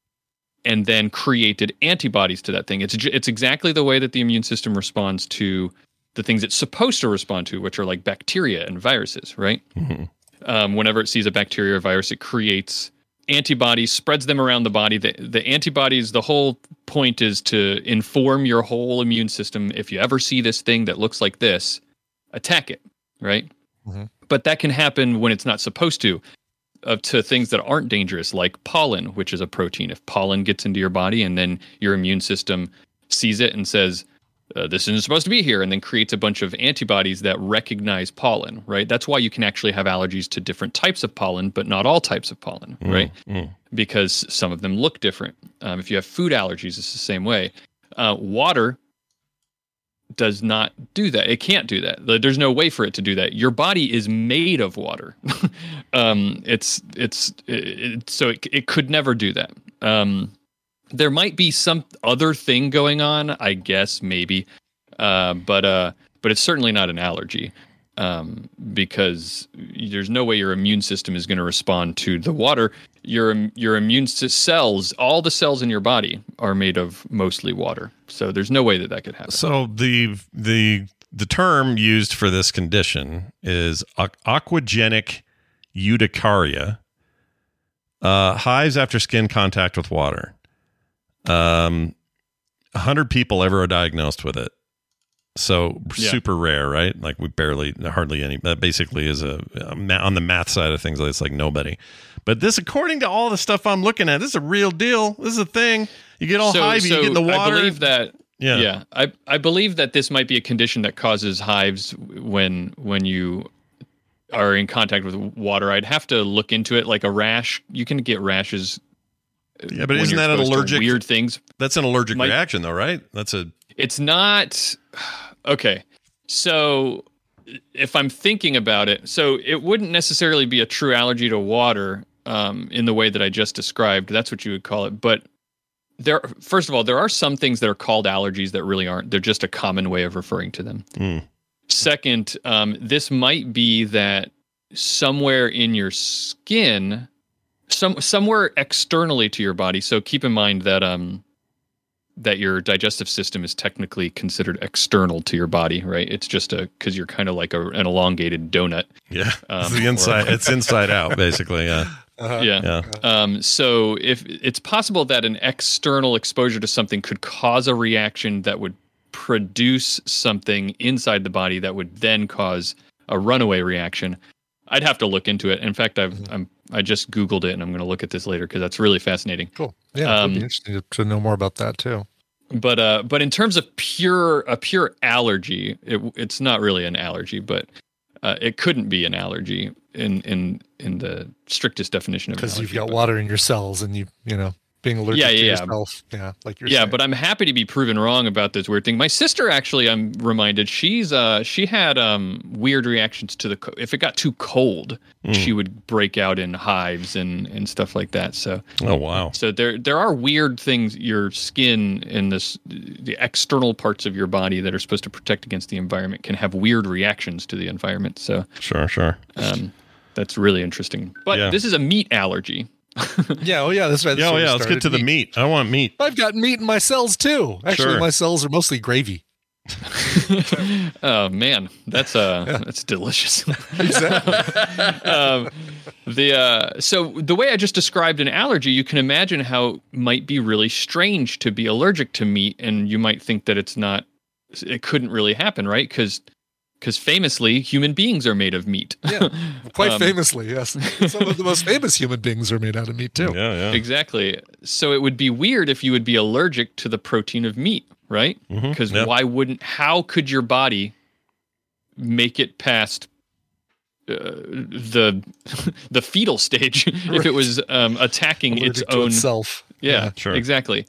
and then created antibodies to that thing. It's j- it's exactly the way that the immune system responds to the things it's supposed to respond to, which are like bacteria and viruses, right? Mhm. Um, whenever it sees a bacteria or virus, it creates antibodies, spreads them around the body. The, the antibodies, the whole point is to inform your whole immune system. If you ever see this thing that looks like this, attack it, right? Mhm. But that can happen when it's not supposed to, uh, to things that aren't dangerous, like pollen, which is a protein. If pollen gets into your body and then your immune system sees it and says, uh, this isn't supposed to be here, and then creates a bunch of antibodies that recognize pollen, right? That's why you can actually have allergies to different types of pollen, but not all types of pollen, Mm, right? mm. Because some of them look different. Um, if you have food allergies, it's the same way. Uh, water does not do that. It can't do that. There's no way for it to do that. Your body is made of water. um, it's it's it, it, so it it could never do that. Um, there might be some other thing going on, I guess, maybe, uh, but uh, but it's certainly not an allergy. Um, because there's no way your immune system is going to respond to the water. Your your immune s- cells, all the cells in your body are made of mostly water. So there's no way that that could happen. So the the the term used for this condition is aqu- aquagenic urticaria, uh, hives after skin contact with water. Um, a hundred people ever are diagnosed with it. So Yeah. super rare, right? Like we barely, hardly any. That basically is a, a ma- on the math side of things. It's like nobody. But this, according to all the stuff I'm looking at, this is a real deal. This is a thing. You get all so, hivey, so you get in the water. I believe that. Yeah. Yeah, I I believe that this might be a condition that causes hives when when you are in contact with water. I'd have to look into it. Like a rash, you can get rashes. Yeah, but when isn't you're that an exposed to allergic weird things? That's an allergic Might- reaction, though, right? That's a It's not okay. So if I'm thinking about it, so it wouldn't necessarily be a true allergy to water um, in the way that I just described. That's what you would call it. But there, first of all, there are some things that are called allergies that really aren't. They're just a common way of referring to them. Mm. Second, um, this might be that somewhere in your skin, some somewhere externally to your body. So keep in mind that um, that your digestive system is technically considered external to your body, right? It's just a because you're kind of like a, an elongated donut. yeah. Um, it's the or- inside. It's inside out, basically. Yeah. Uh-huh. Yeah. Yeah. Um, so if it's possible that an external exposure to something could cause a reaction that would produce something inside the body that would then cause a runaway reaction, I'd have to look into it. In fact, I've Mm-hmm. I'm I just Googled it and I'm going to look at this later because that's really fascinating. Cool. Yeah, it'd Um, be interesting to, to know more about that too. But uh, but in terms of pure a pure allergy, it, it's not really an allergy, but uh, it couldn't be an allergy in in in the strictest definition of an Because allergy. you've got but- water in your cells, and you you know being allergic Yeah, to yeah, yeah. yourself. Yeah, like you're yeah, saying. but I'm happy to be proven wrong about this weird thing. My sister, actually, I'm reminded, she's uh she had um weird reactions to the co- if it got too cold, Mm. she would break out in hives and and stuff like that. So Oh wow. so there there are weird things, your skin and this the external parts of your body that are supposed to protect against the environment can have weird reactions to the environment. So Sure. Sure. um that's really interesting. But Yeah. this is a meat allergy. yeah, oh yeah, that's right. Yeah. Oh, yeah. Let's get to the meat. I want meat. I've got meat in my cells too. Actually, Sure. my cells are mostly gravy. Oh man, that's uh, yeah. that's delicious. Exactly. um, the uh, so the way I just described an allergy, you can imagine how it might be really strange to be allergic to meat, and you might think that it's not, it couldn't really happen, right? Because because famously, human beings are made of meat. Yeah, quite um, famously, yes. Some of the most famous human beings are made out of meat too. Yeah, yeah. Exactly. So it would be weird if you would be allergic to the protein of meat. Right? Because mm-hmm. yep. why wouldn't, how could your body make it past uh, the the fetal stage right. if it was um, attacking Allergic its to own itself? Yeah, yeah, sure. Exactly.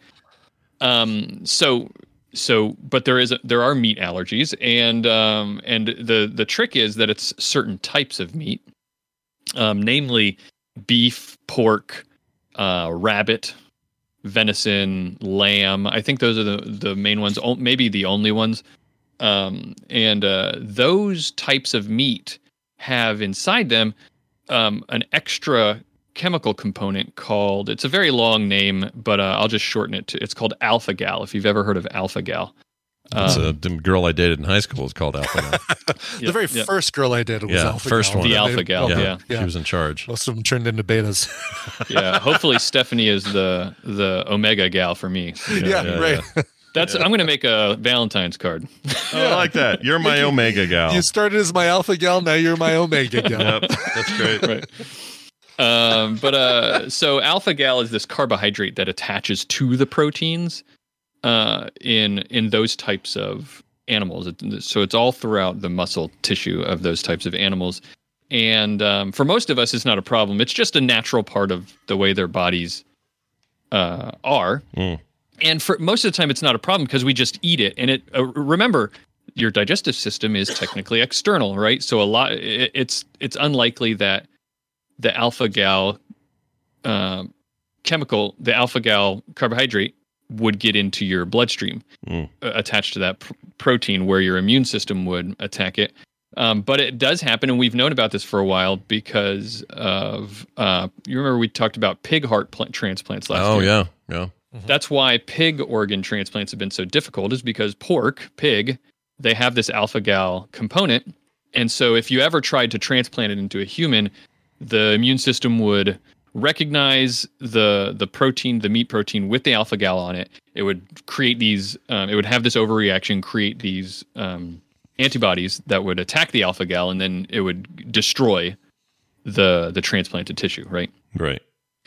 Um, so, so, but there is, a, there are meat allergies, and um, and the the trick is that it's certain types of meat, um, namely beef, pork, uh, rabbit, venison, lamb. I think those are the, the main ones, maybe the only ones. Um, and uh, those types of meat have inside them um, an extra chemical component called, it's a very long name, but uh, I'll just shorten it to, it's called alpha-gal, if you've ever heard of alpha-gal. That's um, a the girl I dated in high school was called Alpha. The very yep. first girl I dated was yeah, Alpha first Gal. one. The Alpha Gal, yeah, yeah. yeah. She was in charge. Most of them turned into betas. Yeah, hopefully Stephanie is the the Omega Gal for me. Yeah, yeah, yeah right. Yeah. That's. I'm going to make a Valentine's card. Oh, I like that. You're my Omega Gal. You started as my Alpha Gal, now you're my Omega Gal. Yep, that's great. Right. Um, but uh, so Alpha Gal is this carbohydrate that attaches to the proteins uh, in in those types of animals. So it's all throughout the muscle tissue of those types of animals. And um, for most of us, it's not a problem. It's just a natural part of the way their bodies uh, are. Mm. And for most of the time, it's not a problem because we just eat it. And it uh, remember, your digestive system is technically external, right? So a lot, it, it's it's unlikely that the alpha-gal uh, chemical, the alpha-gal carbohydrate, would get into your bloodstream mm. uh, attached to that pr- protein where your immune system would attack it. Um, but it does happen, and we've known about this for a while because of, uh, you remember we talked about pig heart pl- transplants last oh, year. Oh, yeah, yeah. Mm-hmm. That's why pig organ transplants have been so difficult, is because pork, pig, they have this alpha-gal component. And so if you ever tried to transplant it into a human, the immune system would recognize the the protein, the meat protein with the alpha-gal on it. It would create these, um, it would have this overreaction, create these um, antibodies that would attack the alpha-gal, and then it would destroy the the transplanted tissue, right? Right.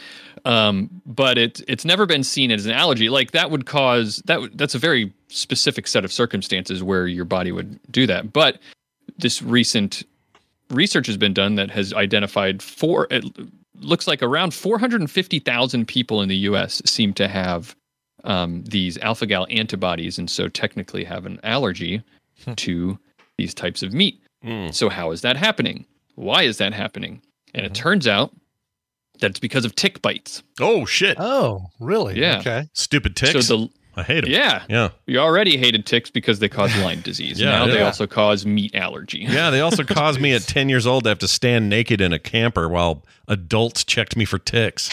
Um, but it it's never been seen as an allergy. Like that would cause, that that's a very specific set of circumstances where your body would do that. But this recent research has been done that has identified four, it looks like around four hundred fifty thousand people in the U S seem to have um, these alpha-gal antibodies, and so technically have an allergy to these types of meat. Mm. So how is that happening? Why is that happening? And Mm-hmm. it turns out that it's because of tick bites. Oh, shit. Oh, really? Yeah. Okay. Stupid ticks. So the I hate them. Yeah. Yeah. You already hated ticks because they cause Lyme disease. Yeah, now they yeah. also cause meat allergy. Yeah, they also caused me at ten years old to have to stand naked in a camper while adults checked me for ticks.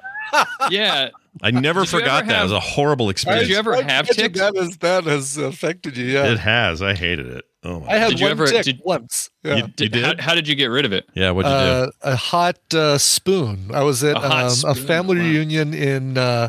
Yeah. I never Did you forgot ever that. have- it was a horrible experience. Did you ever I have bet you ticks? That has, that has affected you, yeah. It has. I hated it. Oh my I had Did you one ever- tick did- once. Yeah. You, you did? How, how did you get rid of it? Yeah, what'd you uh, do? a hot uh, spoon. I was at A hot um, a spoon, family wow. reunion in uh,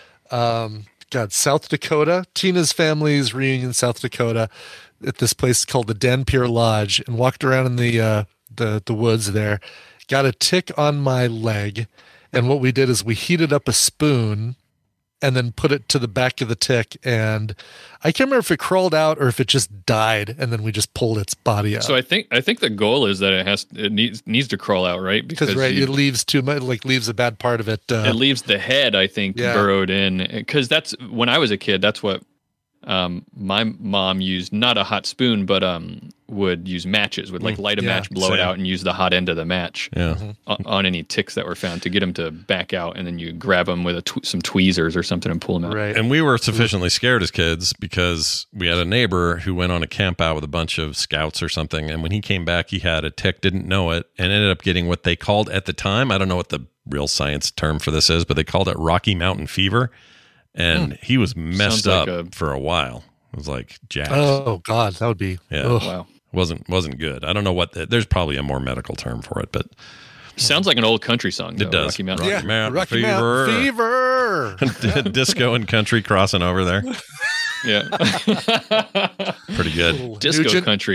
um, God, South Dakota. Tina's family's reunion, South Dakota, at this place called the Dampier Lodge, and walked around in the uh, the the woods there. Got a tick on my leg, and what we did is we heated up a spoon and then put it to the back of the tick, and I can't remember if it crawled out or if it just died, and then we just pulled its body out. So I think I think the goal is that it has it needs needs to crawl out, right? Because right, you- it leaves too much, like leaves a bad part of it. Uh, it leaves the head, I think, Yeah. burrowed in. Because that's when I was a kid. That's what um, my mom used. Not a hot spoon, but um, would use matches. Would like Mm, light a yeah, match, blow it same. out, and use the hot end of the match Yeah. o- on any ticks that were found to get them to back out. And then you grab them with a tw- some tweezers or something and pull them out. right. And we were sufficiently scared as kids because we had a neighbor who went on a camp out with a bunch of scouts or something. And when he came back, he had a tick, didn't know it, and ended up getting what they called at the time, I don't know what the real science term for this is, but they called it Rocky Mountain fever. And he was messed Sounds like up a- for a while. It was like jacked. Oh God, that would be. Yeah. Ugh. Wow. Wasn't wasn't good. I don't know what the, there's probably a more medical term for it, but Sounds like an old country song. Though, it does. Rocky Mountain. Rocky Yeah, Mountain Rocky Fever. Mountain Fever. Disco and country crossing over there. Yeah. Pretty good. Disco Nugent. country.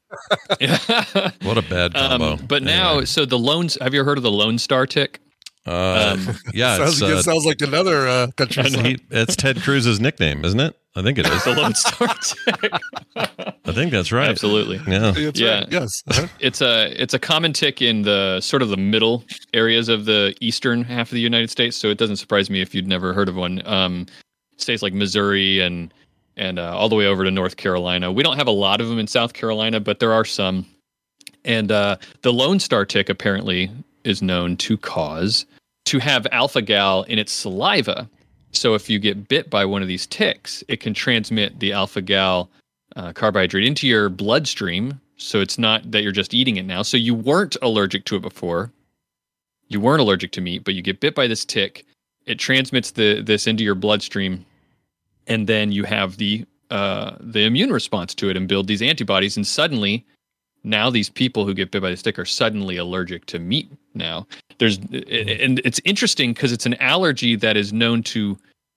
What a bad combo. Um, but now, Anyway. so the Lone. Have you ever heard of the Lone Star tick? Uh, Um, yeah, sounds, it's, it uh, sounds like another uh, country song. he, it's Ted Cruz's nickname, isn't it? I think it is. The Lone Star tick. I think that's right. Absolutely. Yeah. That's Yeah. right. Yes. Uh-huh. It's a it's a common tick in the sort of the middle areas of the eastern half of the United States. So it doesn't surprise me if you'd never heard of one. Um, states like Missouri and and uh, all the way over to North Carolina. We don't have a lot of them in South Carolina, but there are some. And uh, the Lone Star tick apparently is known to cause to have alpha gal in its saliva. So if you get bit by one of these ticks, it can transmit the alpha gal uh, carbohydrate into your bloodstream. So it's not that you're just eating it now. So you weren't allergic to it before. You weren't allergic to meat, but you get bit by this tick. It transmits the this into your bloodstream, and then you have the uh, the immune response to it and build these antibodies. And suddenly, now these people who get bit by the tick are suddenly allergic to meat. Now there's and it's interesting because it's an allergy that is known to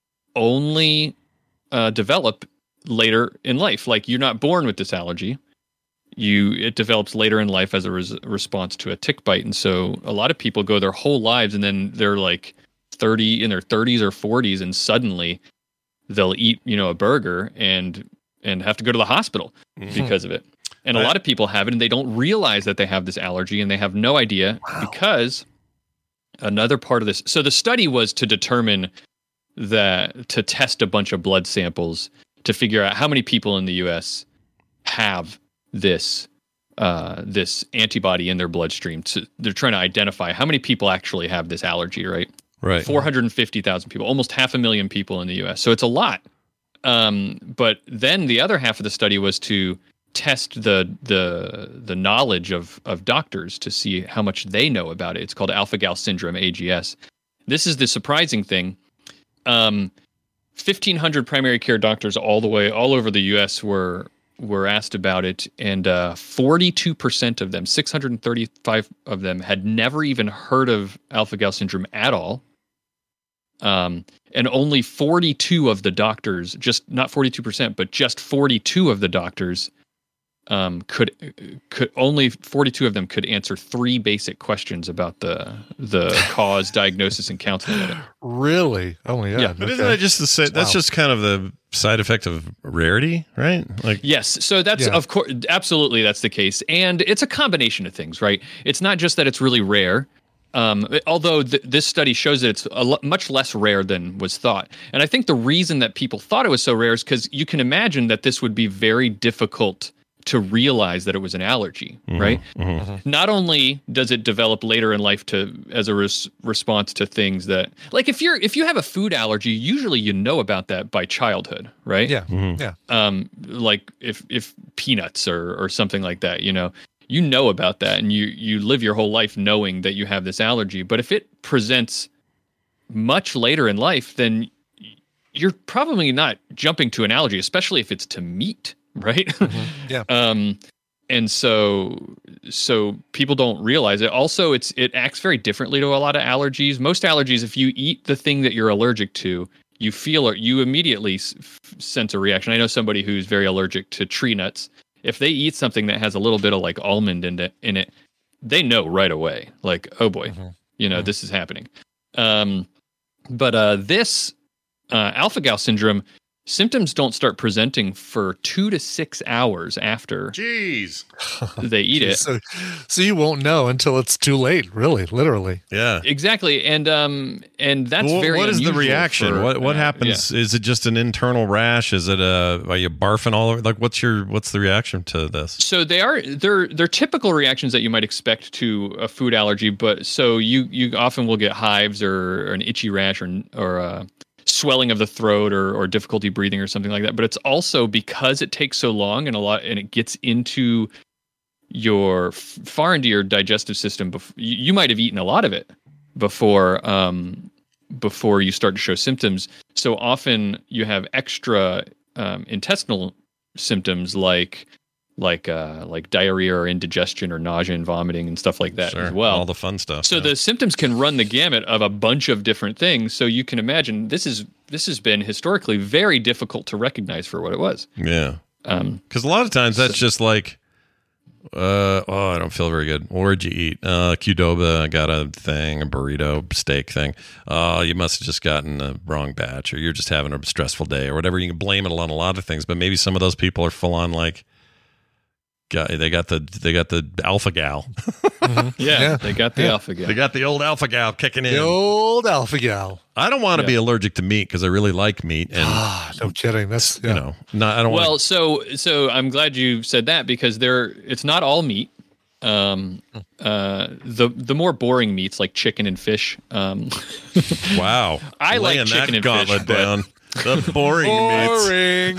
only uh, develop later in life. Like you're not born with this allergy. You it develops later in life as a res- response to a tick bite. And so a lot of people go their whole lives and then they're like thirty in their thirties or forties and suddenly they'll eat, you know, a burger and and have to go to the hospital Mhm. because of it. And a Right. lot of people have it and they don't realize that they have this allergy and they have no idea because another part of this. So the study was to determine that to test a bunch of blood samples to figure out how many people in the U S have this uh, this antibody in their bloodstream. So they're trying to identify how many people actually have this allergy, right? Right. four hundred fifty thousand people, almost half a million people in the U S. So it's a lot. Um, but then the other half of the study was to test the the the knowledge of of doctors to see how much they know about it. It's called alpha-gal syndrome, A G S. This is the surprising thing. Um, fifteen hundred primary care doctors all the way all over the U S were were asked about it, and uh, forty-two percent of them, six hundred thirty-five of them, had never even heard of alpha-gal syndrome at all. Um, and only forty-two of the doctors, just not forty-two percent, but just forty-two of the doctors um, could could only forty-two of them could answer three basic questions about the the cause, diagnosis, and counseling of it. Really? Oh yeah. Yeah. But isn't that just the sa- that's Wow. just kind of the side effect of rarity, right? Like Yes, so that's Yeah. of course absolutely that's the case, and it's a combination of things, right? It's not just that it's really rare. Um, although th- this study shows that it's a lo- much less rare than was thought. And I think the reason that people thought it was so rare is because you can imagine that this would be very difficult to realize that it was an allergy, Mhm, right? mhm. Not only does it develop later in life to as a res- response to things that, like if you're if you have a food allergy, usually you know about that by childhood, right? Yeah. Mhm. Yeah. Um, like if if peanuts or or something like that, you know. You know about that, and you you live your whole life knowing that you have this allergy. But if it presents much later in life, then you're probably not jumping to an allergy, especially if it's to meat, right? Yeah. um, and so so people don't realize it. Also, it's it acts very differently to a lot of allergies. Most allergies, if you eat the thing that you're allergic to, you feel or you immediately s- sense a reaction. I know somebody who's very allergic to tree nuts. If they eat something that has a little bit of like almond in it, in it, they know right away. Like, oh boy, Mhm. you know, this is happening. Um, but uh, this uh, alpha-gal syndrome symptoms don't start presenting for two to six hours after Jeez. they eat it. So, so you won't know until it's too late. Really, literally. Yeah. Exactly, and um, and that's Well, very. what is the unusual reaction? for What what an- happens? Is it just an internal rash? Is it a are you barfing all over? Like what's your what's the reaction to this? So they are they're they're typical reactions that you might expect to a food allergy, but so you you often will get hives or, or an itchy rash or or uh, swelling of the throat or or difficulty breathing or something like that. But it's also because it takes so long and a lot and it gets into your far into your digestive system. Bef- you, you might have eaten a lot of it before um, before you start to show symptoms. So often you have extra um, intestinal symptoms like like uh, like diarrhea or indigestion or nausea and vomiting and stuff like that Sure. as well. All the fun stuff. So yeah. the symptoms can run the gamut of a bunch of different things. So you can imagine this is this has been historically very difficult to recognize for what it was. Yeah. Um, Because a lot of times that's just like, uh, oh, I don't feel very good. Where'd you eat? Uh, Qdoba, I got a thing, a burrito, steak thing. Oh, you must have just gotten the wrong batch, or you're just having a stressful day, or whatever. You can blame it on a lot of things, but maybe some of those people are full on like, got, they got the they got the alpha gal. mm-hmm. yeah, yeah, they got the yeah. alpha gal. They got the old alpha gal kicking in. The old alpha gal. I don't want to yeah. be allergic to meat because I really like meat, and ah, no kidding. That's yeah. you know, not. I don't. Well, wanna... so so I'm glad you said that because there, it's not all meat. Um, uh, the the more boring meats like chicken and fish. Um, wow, I Laying like chicken that and gauntlet fish, but- down. The boring, boring.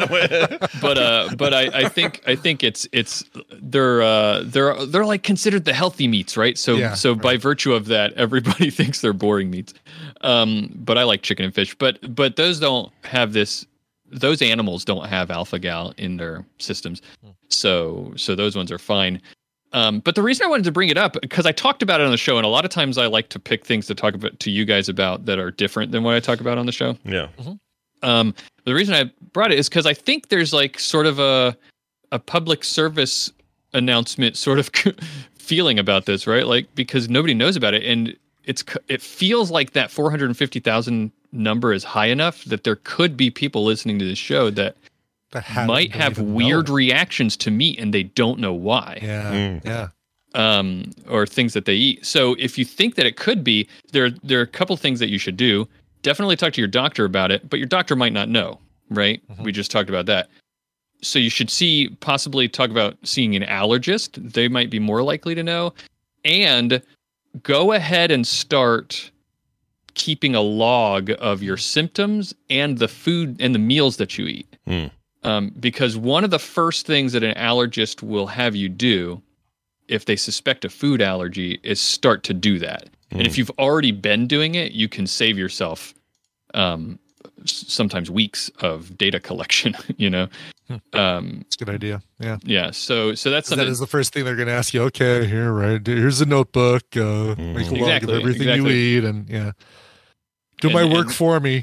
but uh, but I, I think I think it's it's they're uh, they're they're like considered the healthy meats, right? So Yeah, so right. by virtue of that, everybody thinks they're boring meats. Um, but I like chicken and fish. But but those don't have this. Those animals don't have alpha gal in their systems, so so those ones are fine. Um, but the reason I wanted to bring it up because I talked about it on the show, and a lot of times I like to pick things to talk about to you guys about that are different than what I talk about on the show. Yeah. Mm-hmm. Um, the reason I brought it is because I think there's like sort of a a public service announcement sort of feeling about this, right? Like because nobody knows about it, and it's it feels like that four hundred fifty thousand number is high enough that there could be people listening to this show that. That might have weird know. reactions to meat and they don't know why. Yeah, Mm. yeah. Um, or things that they eat. So if you think that it could be, there there are a couple things that you should do. Definitely talk to your doctor about it, but your doctor might not know, right? Mm-hmm. We just talked about that. So you should see, possibly talk about seeing an allergist. They might be more likely to know. And go ahead and start keeping a log of your symptoms and the food and the meals that you eat. Mm. Um, because one of the first things that an allergist will have you do if they suspect a food allergy is start to do that. Mm. And if you've already been doing it, you can save yourself um, s- sometimes weeks of data collection, you know? Um, It's a good idea. Yeah. yeah. So, so that's 'Cause something. that is the first thing they're going to ask you. Okay, here, right. Here's a notebook. Uh, Mm. Make a log Exactly, of everything exactly. you eat. And yeah. Do And- my work and- for me.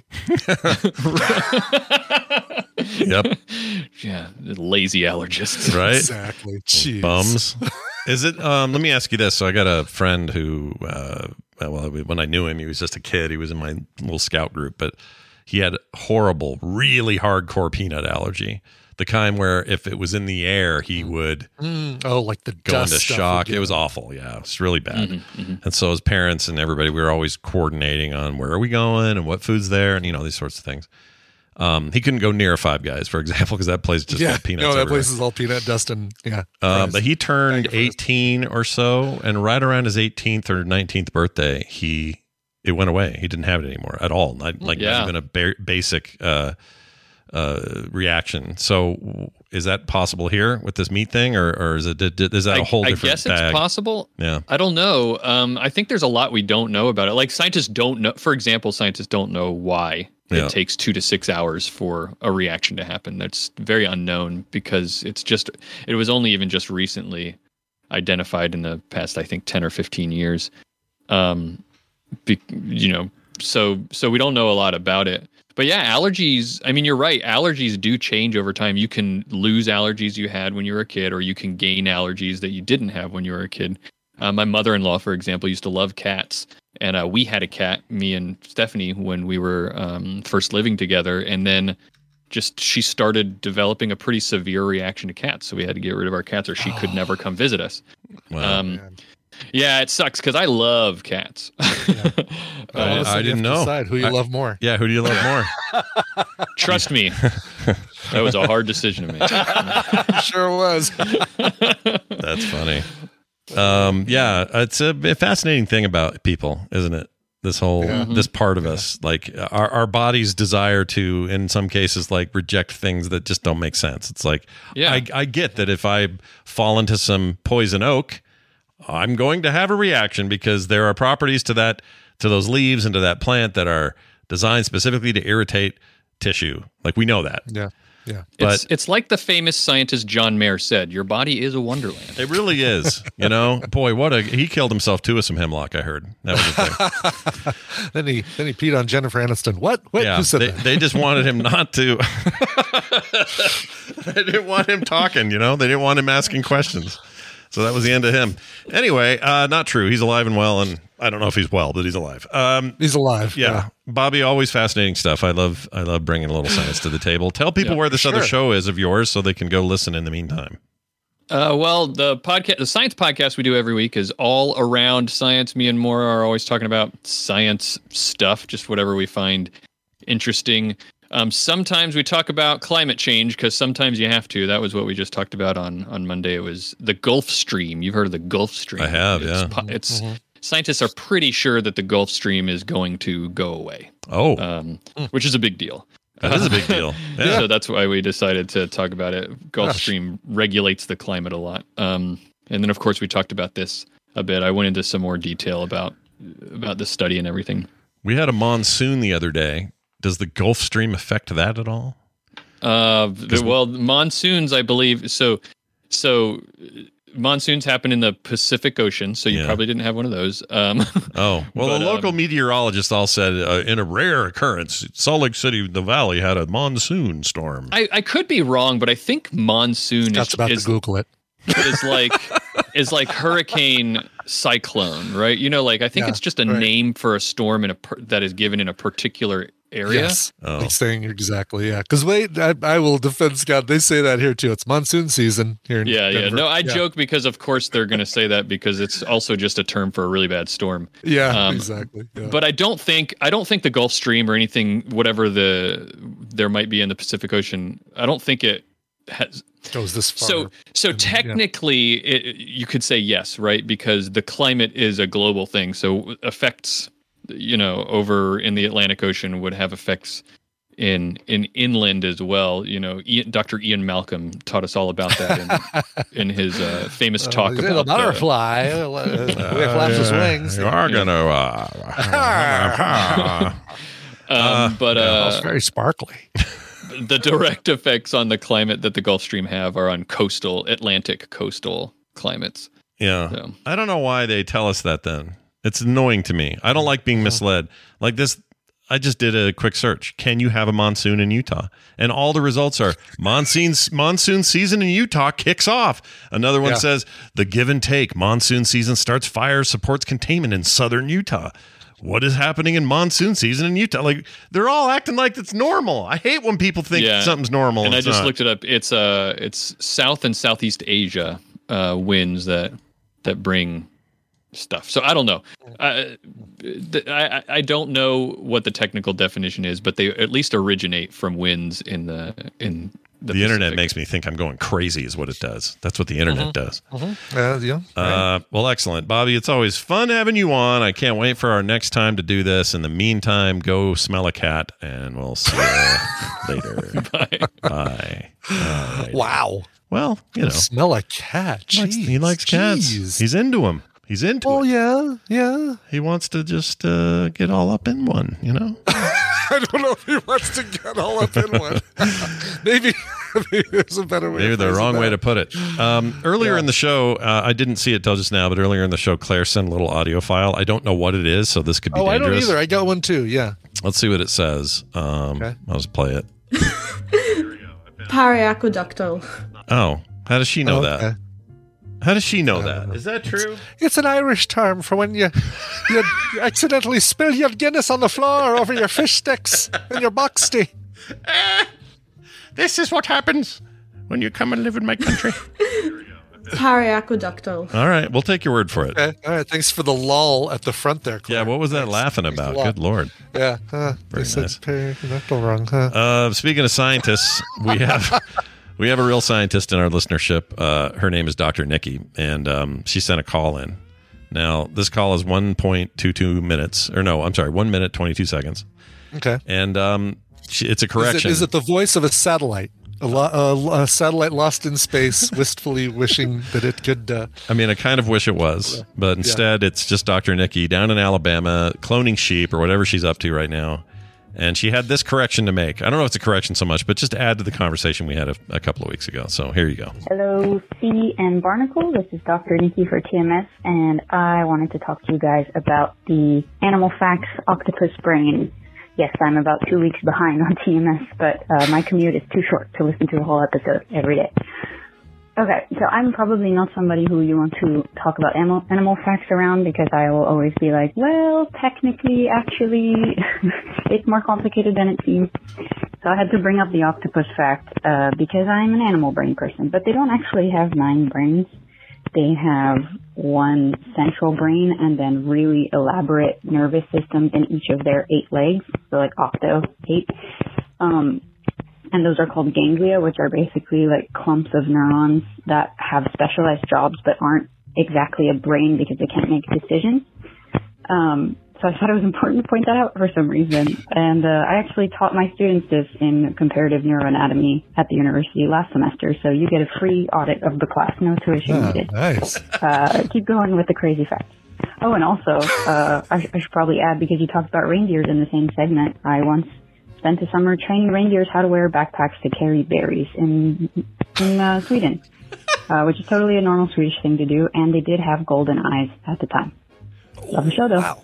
Yep. Yeah. Lazy allergists. Right. Exactly. Jeez. Bums. Is it? Um, let me ask you this. So I got a friend who, uh, well, when I knew him, he was just a kid. He was in my little scout group, but he had horrible, really hardcore peanut allergy. The kind where if it was in the air, he would Mm. Oh, like the go dust into stuff shock. would get It was him. awful. Yeah, it's really bad. Mm-hmm, mm-hmm. And so his parents and everybody, we were always coordinating on where are we going and what food's there and, you know, these sorts of things. Um, he couldn't go near a Five Guys, for example, because that place just Yeah. got peanuts No, that everywhere. place is all peanut dust and yeah. Uh, fries. but he turned Bag of fries. eighteen or so, and right around his eighteenth or nineteenth birthday, he it went away. He didn't have it anymore at all. Not, like Yeah. not even a ba- basic uh, uh, reaction. So, is that possible here with this meat thing, or, or is it is that a I, whole I different guess bag? it's possible. Yeah. I don't know. Um, I think there's a lot we don't know about it. Like scientists don't know. For example, scientists don't know why Yeah. it takes two to six hours for a reaction to happen. That's very unknown because it's just. It was only even just recently identified in the past, I think, ten or fifteen years. Um, be, you know, so so we don't know a lot about it. But yeah, allergies, I mean, you're right. Allergies do change over time. You can lose allergies you had when you were a kid, or you can gain allergies that you didn't have when you were a kid. Uh, my mother-in-law, for example, used to love cats. And uh, we had a cat, me and Stephanie, when we were um, first living together. And then just she started developing a pretty severe reaction to cats. So we had to get rid of our cats or she could never come visit us. Wow. Um, yeah, it sucks because I love cats. Yeah. I, All of a sudden I you didn't have to know. decide who you I- love more. Yeah, who do you love more? Trust me, that was a hard decision to make. Sure was. That's funny. Um, yeah, it's a, a fascinating thing about people, isn't it? This whole Yeah. this part of us, like our our bodies desire to, in some cases, like reject things that just don't make sense. It's like, Yeah. I, I get that if I fall into some poison oak, I'm going to have a reaction because there are properties to that, to those leaves and to that plant that are designed specifically to irritate tissue. Like we know that. Yeah. Yeah. But it's, it's like the famous scientist John Mayer said, your body is a wonderland. It really is. You know, boy, what a he killed himself too with some hemlock, I heard. That was the thing. then he then he peed on Jennifer Aniston. What? What? Yeah, Who said they, that? they just wanted him not to. They didn't want him talking, you know? They didn't want him asking questions. So that was the end of him. Anyway, uh, not true. He's alive and well, and I don't know if he's well, but he's alive. Um, he's alive. Yeah. yeah. Bobby, always fascinating stuff. I love I love bringing a little science to the table. Tell people Yeah, where this sure. other show is of yours so they can go listen in the meantime. Uh, well, the podcast, the science podcast we do every week is all around science. Me and Maura are always talking about science stuff, just whatever we find interesting. Um, sometimes we talk about climate change because sometimes you have to. That was what we just talked about on, on Monday. It was the Gulf Stream. You've heard of the Gulf Stream. I have, it's, yeah. po- It's Mm-hmm. Scientists are pretty sure that the Gulf Stream is going to go away. Oh. Um, which is a big deal. That is a big deal. Yeah. So that's why we decided to talk about it. Gulf Gosh. Stream regulates the climate a lot. Um, and then, of course, we talked about this a bit. I went into some more detail about about the study and everything. We had a monsoon the other day. Does the Gulf Stream affect that at all? Uh, the, well, monsoons, I believe. So, so monsoons happen in the Pacific Ocean. So you Yeah. probably didn't have one of those. Um, Oh, well, But, the local um, meteorologists all said uh, in a rare occurrence, Salt Lake City, the valley had a monsoon storm. I, I could be wrong, but I think monsoon Scott's is, about is to Google it. is like is like hurricane cyclone, right? You know, like I think Yeah, it's just a right. name for a storm in a per, that is given in a particular area. Yes. Oh. Like saying exactly. Yeah. Because wait, I, I will defend Scott. They say that here too. It's monsoon season here in Yeah, yeah. Denver. No, I joke because of course they're going to say that because it's also just a term for a really bad storm. Yeah, Um, exactly. Yeah. But I don't think I don't think the Gulf Stream or anything, whatever the there might be in the Pacific Ocean, I don't think it has. Goes this far. So, so in- technically, it, you could say yes, right? Because the climate is a global thing, so effects, you know, over in the Atlantic Ocean would have effects in in inland as well. You know, Ian, Doctor Ian Malcolm taught us all about that in, in his uh, famous talk Is it about a butterfly uh, uh, flaps his wings. You are going to. Uh, um, but uh, It's very sparkly. the direct effects on the climate that the Gulf Stream have are on coastal Atlantic coastal climates. yeah. So. I don't know why they tell us that then. It's annoying to me. I don't like being misled. Like this, I just did a quick search. Can you have a monsoon in Utah? And all the results are monsoon monsoon season in Utah kicks off. Another one Yeah. says the give and take. Monsoon season starts fire, supports containment in southern Utah. What is happening in monsoon season in Utah? Like they're all acting like it's normal. I hate when people think Yeah. something's normal. And I it's just not. looked it up. It's uh, it's South and Southeast Asia uh, winds that that bring stuff. So I don't know. I, I I don't know what the technical definition is, but they at least originate from winds in the in the, The internet Pacific. makes me think I'm going crazy is what it does. That's what the internet does. Uh, yeah. Uh, well, excellent. Bobby, it's always fun having you on. I can't wait for our next time to do this. In the meantime, go smell a cat, and we'll see you later. Bye. Bye. All right. Wow. Well, you know, Smell a cat. he likes, he Jeez, likes cats. jeez. He's into them. He's into Oh it. yeah, yeah. He wants to just uh, get all up in one, you know? I don't know if he wants to get all up in one. maybe, maybe there's a better way. Maybe of the phrasing wrong that. way to put it. Um, earlier Yeah. in the show, uh, I didn't see it till just now, but earlier in the show, Claire sent a little audio file. I don't know what it is, so this could be Oh, I dangerous. don't either. I got one too. Yeah. Let's see what it says. Um, Okay. I'll just play it. Periaqueductal. Oh, how does she know Oh, that? okay. How does she know that? Is that true? It's an Irish term for when you you accidentally spill your Guinness on the floor over your fish sticks and your box tea. This is what happens when you come and live in my country. Periaqueductal. All right, we'll take your word for it. Okay. All right. Thanks for the lull at the front there, Claire. Yeah, what was that laughing about? a lot. Good Lord. Yeah. Huh. Very They said nice. periaqueductal wrong, huh? Uh, speaking of scientists, we have we have a real scientist in our listenership. Uh, her name is Doctor Nikki, and um, she sent a call in. Now, this call is one point two two minutes, or no, I'm sorry, one minute, twenty-two seconds. Okay. And um, she, it's a Is it, correction. is it the voice of a satellite? A, lo- a, a satellite lost in space, wistfully wishing that it could. Uh, I mean, I kind of wish it was, but instead it's just Doctor Nikki down in Alabama cloning sheep or whatever she's up to right now. And she had this correction to make. I don't know if it's a correction so much, but just to add to the conversation we had a, a couple of weeks ago. So here you go. Hello, C and Barnacle. This is Doctor Nikki for T M S, and I wanted to talk to you guys about the Animal Facts Octopus Brain. Yes, I'm about two weeks behind on T M S, but uh, my commute is too short to listen to a whole episode every day. Okay, so I'm probably not somebody who you want to talk about animal, animal facts around, because I will always be like, well, technically, actually, it's more complicated than it seems. So I had to bring up the octopus fact uh, because I'm an animal brain person, but they don't actually have nine brains. They have one central brain and then really elaborate nervous systems in each of their eight legs, so like octo, eight. Um, and those are called ganglia, which are basically like clumps of neurons that have specialized jobs but aren't exactly a brain because they can't make decisions. Um, so I thought it was important to point that out for some reason. And uh, I actually taught my students this in comparative neuroanatomy at the university last semester, so you get a free audit of the class, no tuition Ah, needed. nice. Uh, keep going with the crazy facts. Oh, and also, uh, I, I should probably add, because you talked about reindeers in the same segment, I once spent a summer training reindeers how to wear backpacks to carry berries in in uh, Sweden, uh, which is totally a normal Swedish thing to do, and they did have golden eyes at the time. Love the show, though. Wow.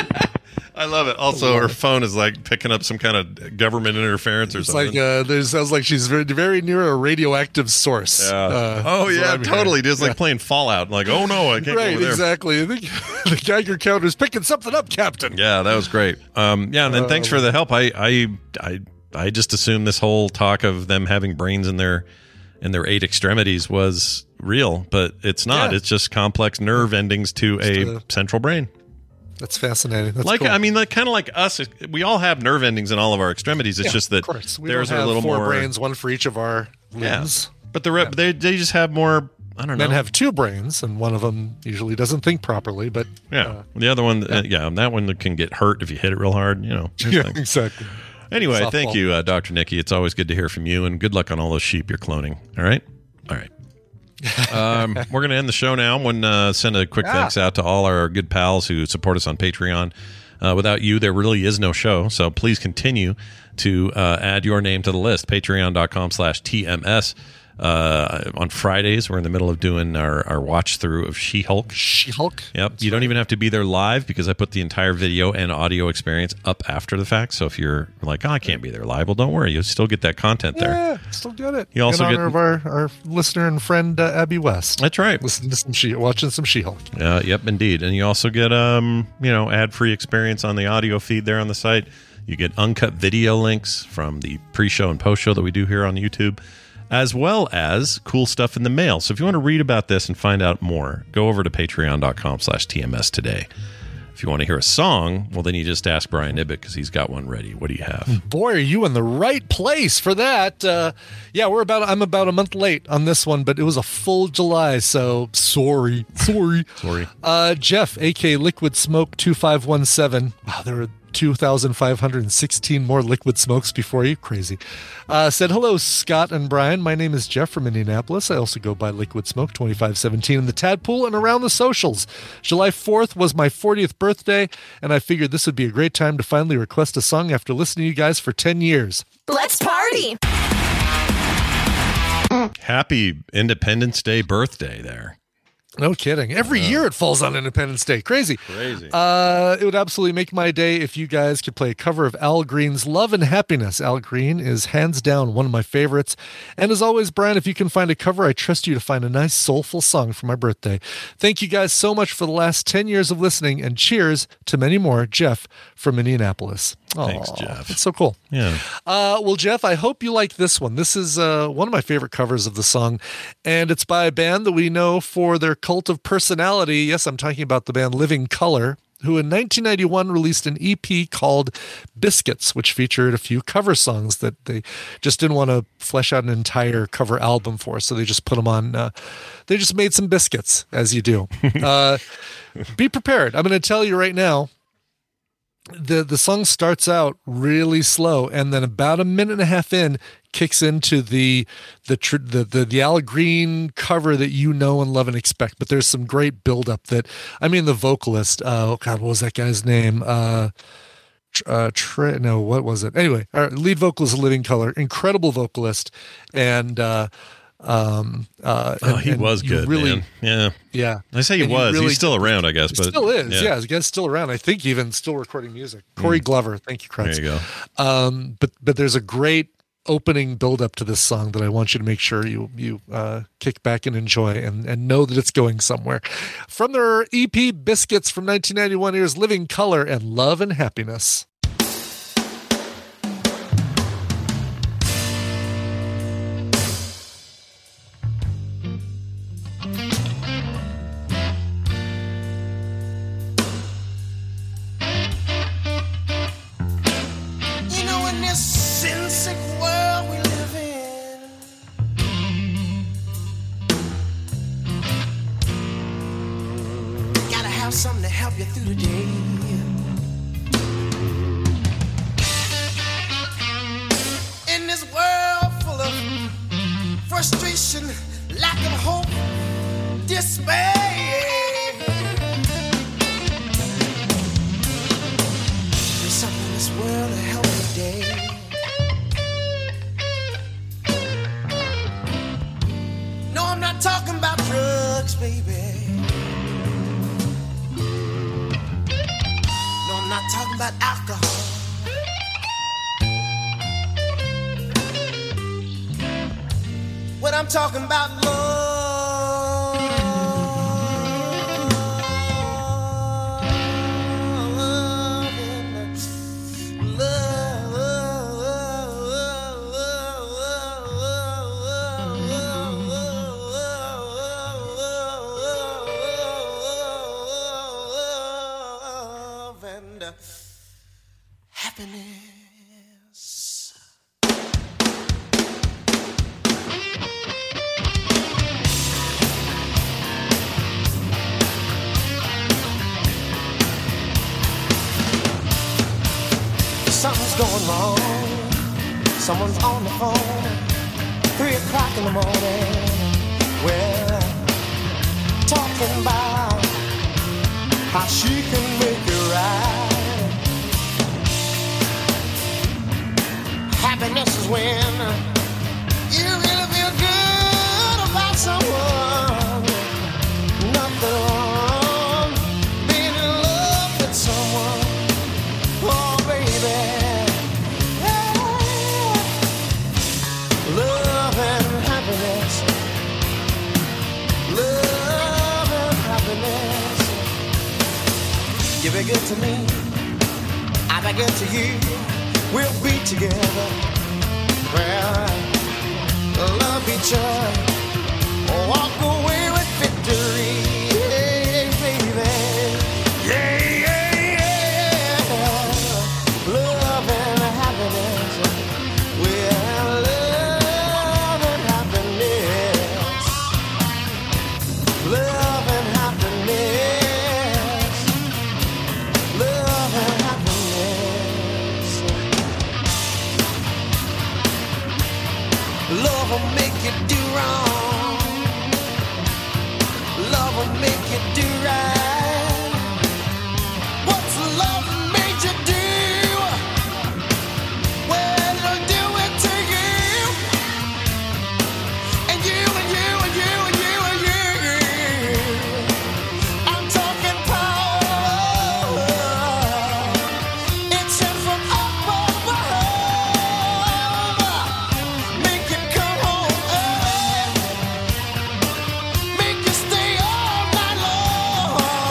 I love it. Also, her phone is like picking up some kind of government interference or It's something. like uh, there sounds like she's very, very near a radioactive source. Yeah. Uh, oh is what yeah, I'm totally. hearing. Just like Yeah. playing Fallout. Like, oh no, I can't Right, go over there. exactly. I think the Geiger counter's picking something up, Captain. Yeah, that was great. Um, yeah, and then thanks for the help. I, I, I, I just assumed this whole talk of them having brains in their in their eight extremities was real, but it's not. Yeah. It's just complex nerve endings to Just a a- central brain. That's fascinating. That's like cool. I mean, like kind of like us. We all have nerve endings in all of our extremities. It's Yeah, just that of course. We theirs don't are a have little four more brains, one for each of our limbs. Yeah. But the re- they they just have more. I don't know. Men have two brains, and one of them usually doesn't think properly. But Yeah, uh, the other one, yeah. Uh, yeah, that one can get hurt if you hit it real hard. You know. yeah, things. exactly. Anyway, Softball. thank you, uh, Doctor Nikki. It's always good to hear from you, and good luck on all those sheep you're cloning. All right, all right. um, we're going to end the show now. Want to uh, send a quick Yeah. thanks out to all our good pals who support us on Patreon. Uh, without you, there really is no show. So please continue to uh, add your name to the list. Patreon.com slash TMS. Uh, on Fridays, we're in the middle of doing our, our watch through of She-Hulk. She-Hulk. Yep. That's you don't right. even have to be there live because I put the entire video and audio experience up after the fact. So if you're like, oh, I can't be there live, well, don't worry. You'll still get that content there. Yeah, still get it. You also in get honor of our, our listener and friend uh, Abby West. That's right. Listening to some she, watching some She-Hulk. Uh, yep, indeed. And you also get um, you know, ad-free experience on the audio feed there on the site. You get uncut video links from the pre-show and post-show that we do here on YouTube, as well as cool stuff in the mail. So if you want to read about this and find out more, go over to patreon.com slash TMS today. If you want to hear a song, well, then you just ask Brian Ibbett because he's got one ready. What do you have? Boy, are you in the right place for that. Uh, yeah, we're about. I'm about a month late on this one, but it was a full July, so sorry. Sorry. Sorry. Uh, Jeff, a k a. Liquid Smoke two five one seven. Wow, there were two thousand five hundred sixteen more Liquid Smokes before you. Crazy. Uh, said, hello, Scott and Brian. My name is Jeff from Indianapolis. I also go by Liquid Smoke twenty-five seventeen in the Tadpool and around the socials. July fourth was my fortieth birthday, and I figured this would be a great time to finally request a song after listening to you guys for ten years. Let's party! Happy Independence Day birthday there. No kidding. Every Yeah. year it falls on Independence Day. Crazy. Crazy. Uh, it would absolutely make my day if you guys could play a cover of Al Green's Love and Happiness. Al Green is hands down one of my favorites. And as always, Brian, if you can find a cover, I trust you to find a nice soulful song for my birthday. Thank you guys so much for the last ten years of listening, and cheers to many more. Jeff from Indianapolis. Thanks, Aw, Jeff. That's so cool. Yeah. Uh, well, Jeff, I hope you like this one. This is uh, one of my favorite covers of the song, and it's by a band that we know for their cult of personality. Yes, I'm talking about the band Living Colour, who in nineteen ninety-one released an E P called Biscuits, which featured a few cover songs that they just didn't want to flesh out an entire cover album for, so they just put them on. Uh, they just made some biscuits, as you do. uh, be prepared. I'm going to tell you right now, the the song starts out really slow, and then about a minute and a half in kicks into the the tr- the the, the Al Green cover that you know and love and expect. But there's some great buildup that, I mean, the vocalist, uh, oh God, what was that guy's name? Uh, uh, Trey, no, what was it? Anyway, our lead vocalist is Living Color, incredible vocalist, and uh, um, uh, oh, and, he and was good, really, man. Yeah, yeah. I say he And was. really, He's still around, I guess. He But still is. yeah. Yeah, the guy's still around. I think even still recording music. Corey mm. Glover. Thank you, Krantz. There you go. Um, but but there's a great opening build up to this song that I want you to make sure you you uh, kick back and enjoy and, and know that it's going somewhere. From their E P Biscuits from nineteen ninety-one, here's Living Color and Love and Happiness. Something to help you through the day. In this world full of frustration, lack of hope, despair, there's something in this world to help you today. No, I'm not talking about drugs, baby. I'm not talking about alcohol. What I'm talking about, love, love, and happiness. Something's going wrong. Someone's on the phone. Three o'clock in the morning. Well, talking about how she can make it right. Happiness is when you really feel good about someone. Nothing wrong being in love with someone. Oh, baby. Yeah. Love and happiness. Love and happiness. You be good to me, I be good to you. We'll be together. Well, love each other. Walk away with victory. Hey, baby. Yeah, yeah, yeah. Love and happiness. Well, love and happiness. Love and happiness. Love and happiness. Love will make you do wrong. Love will make you do right. What's love made you do? Well, it'll do it to you. And you and you and you and you and you. I'm talking power. It's sent from up above. Make you come home early. Make you stay all night long.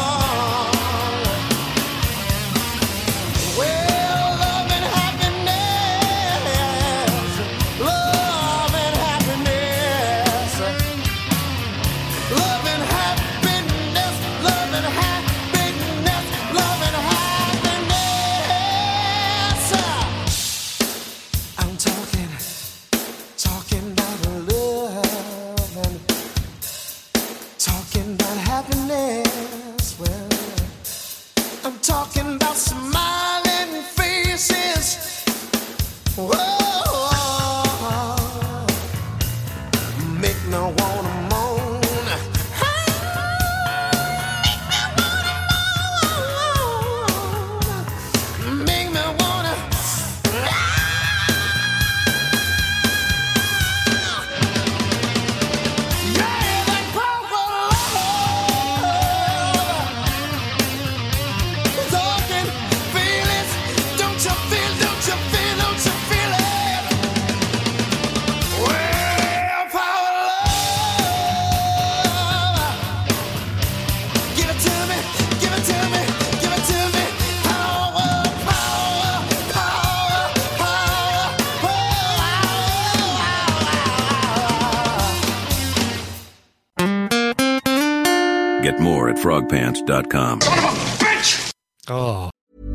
Get more at frog pants dot com. Oh.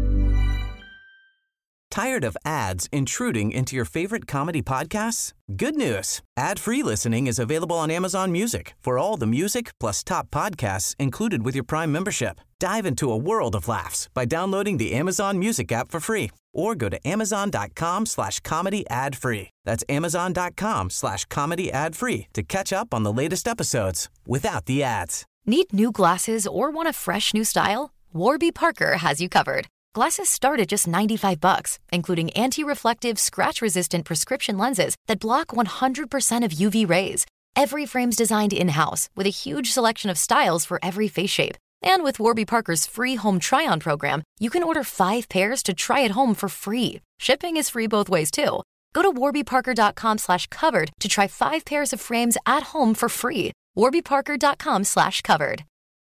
Tired of ads intruding into your favorite comedy podcasts? Good news. Ad-free listening is available on Amazon Music for all the music plus top podcasts included with your Prime membership. Dive into a world of laughs by downloading the Amazon Music app for free or go to amazon.com slash comedy ad free. That's amazon.com slash comedy ad free to catch up on the latest episodes without the ads. Need new glasses or want a fresh new style? Warby Parker has you covered. Glasses start at just ninety-five bucks, including anti-reflective, scratch-resistant prescription lenses that block one hundred percent of U V rays. Every frame's designed in-house with a huge selection of styles for every face shape. And with Warby Parker's free home try-on program, you can order five pairs to try at home for free. Shipping is free both ways, too. Go to warbyparker.com slash covered to try five pairs of frames at home for free. warbyparker.com slash covered.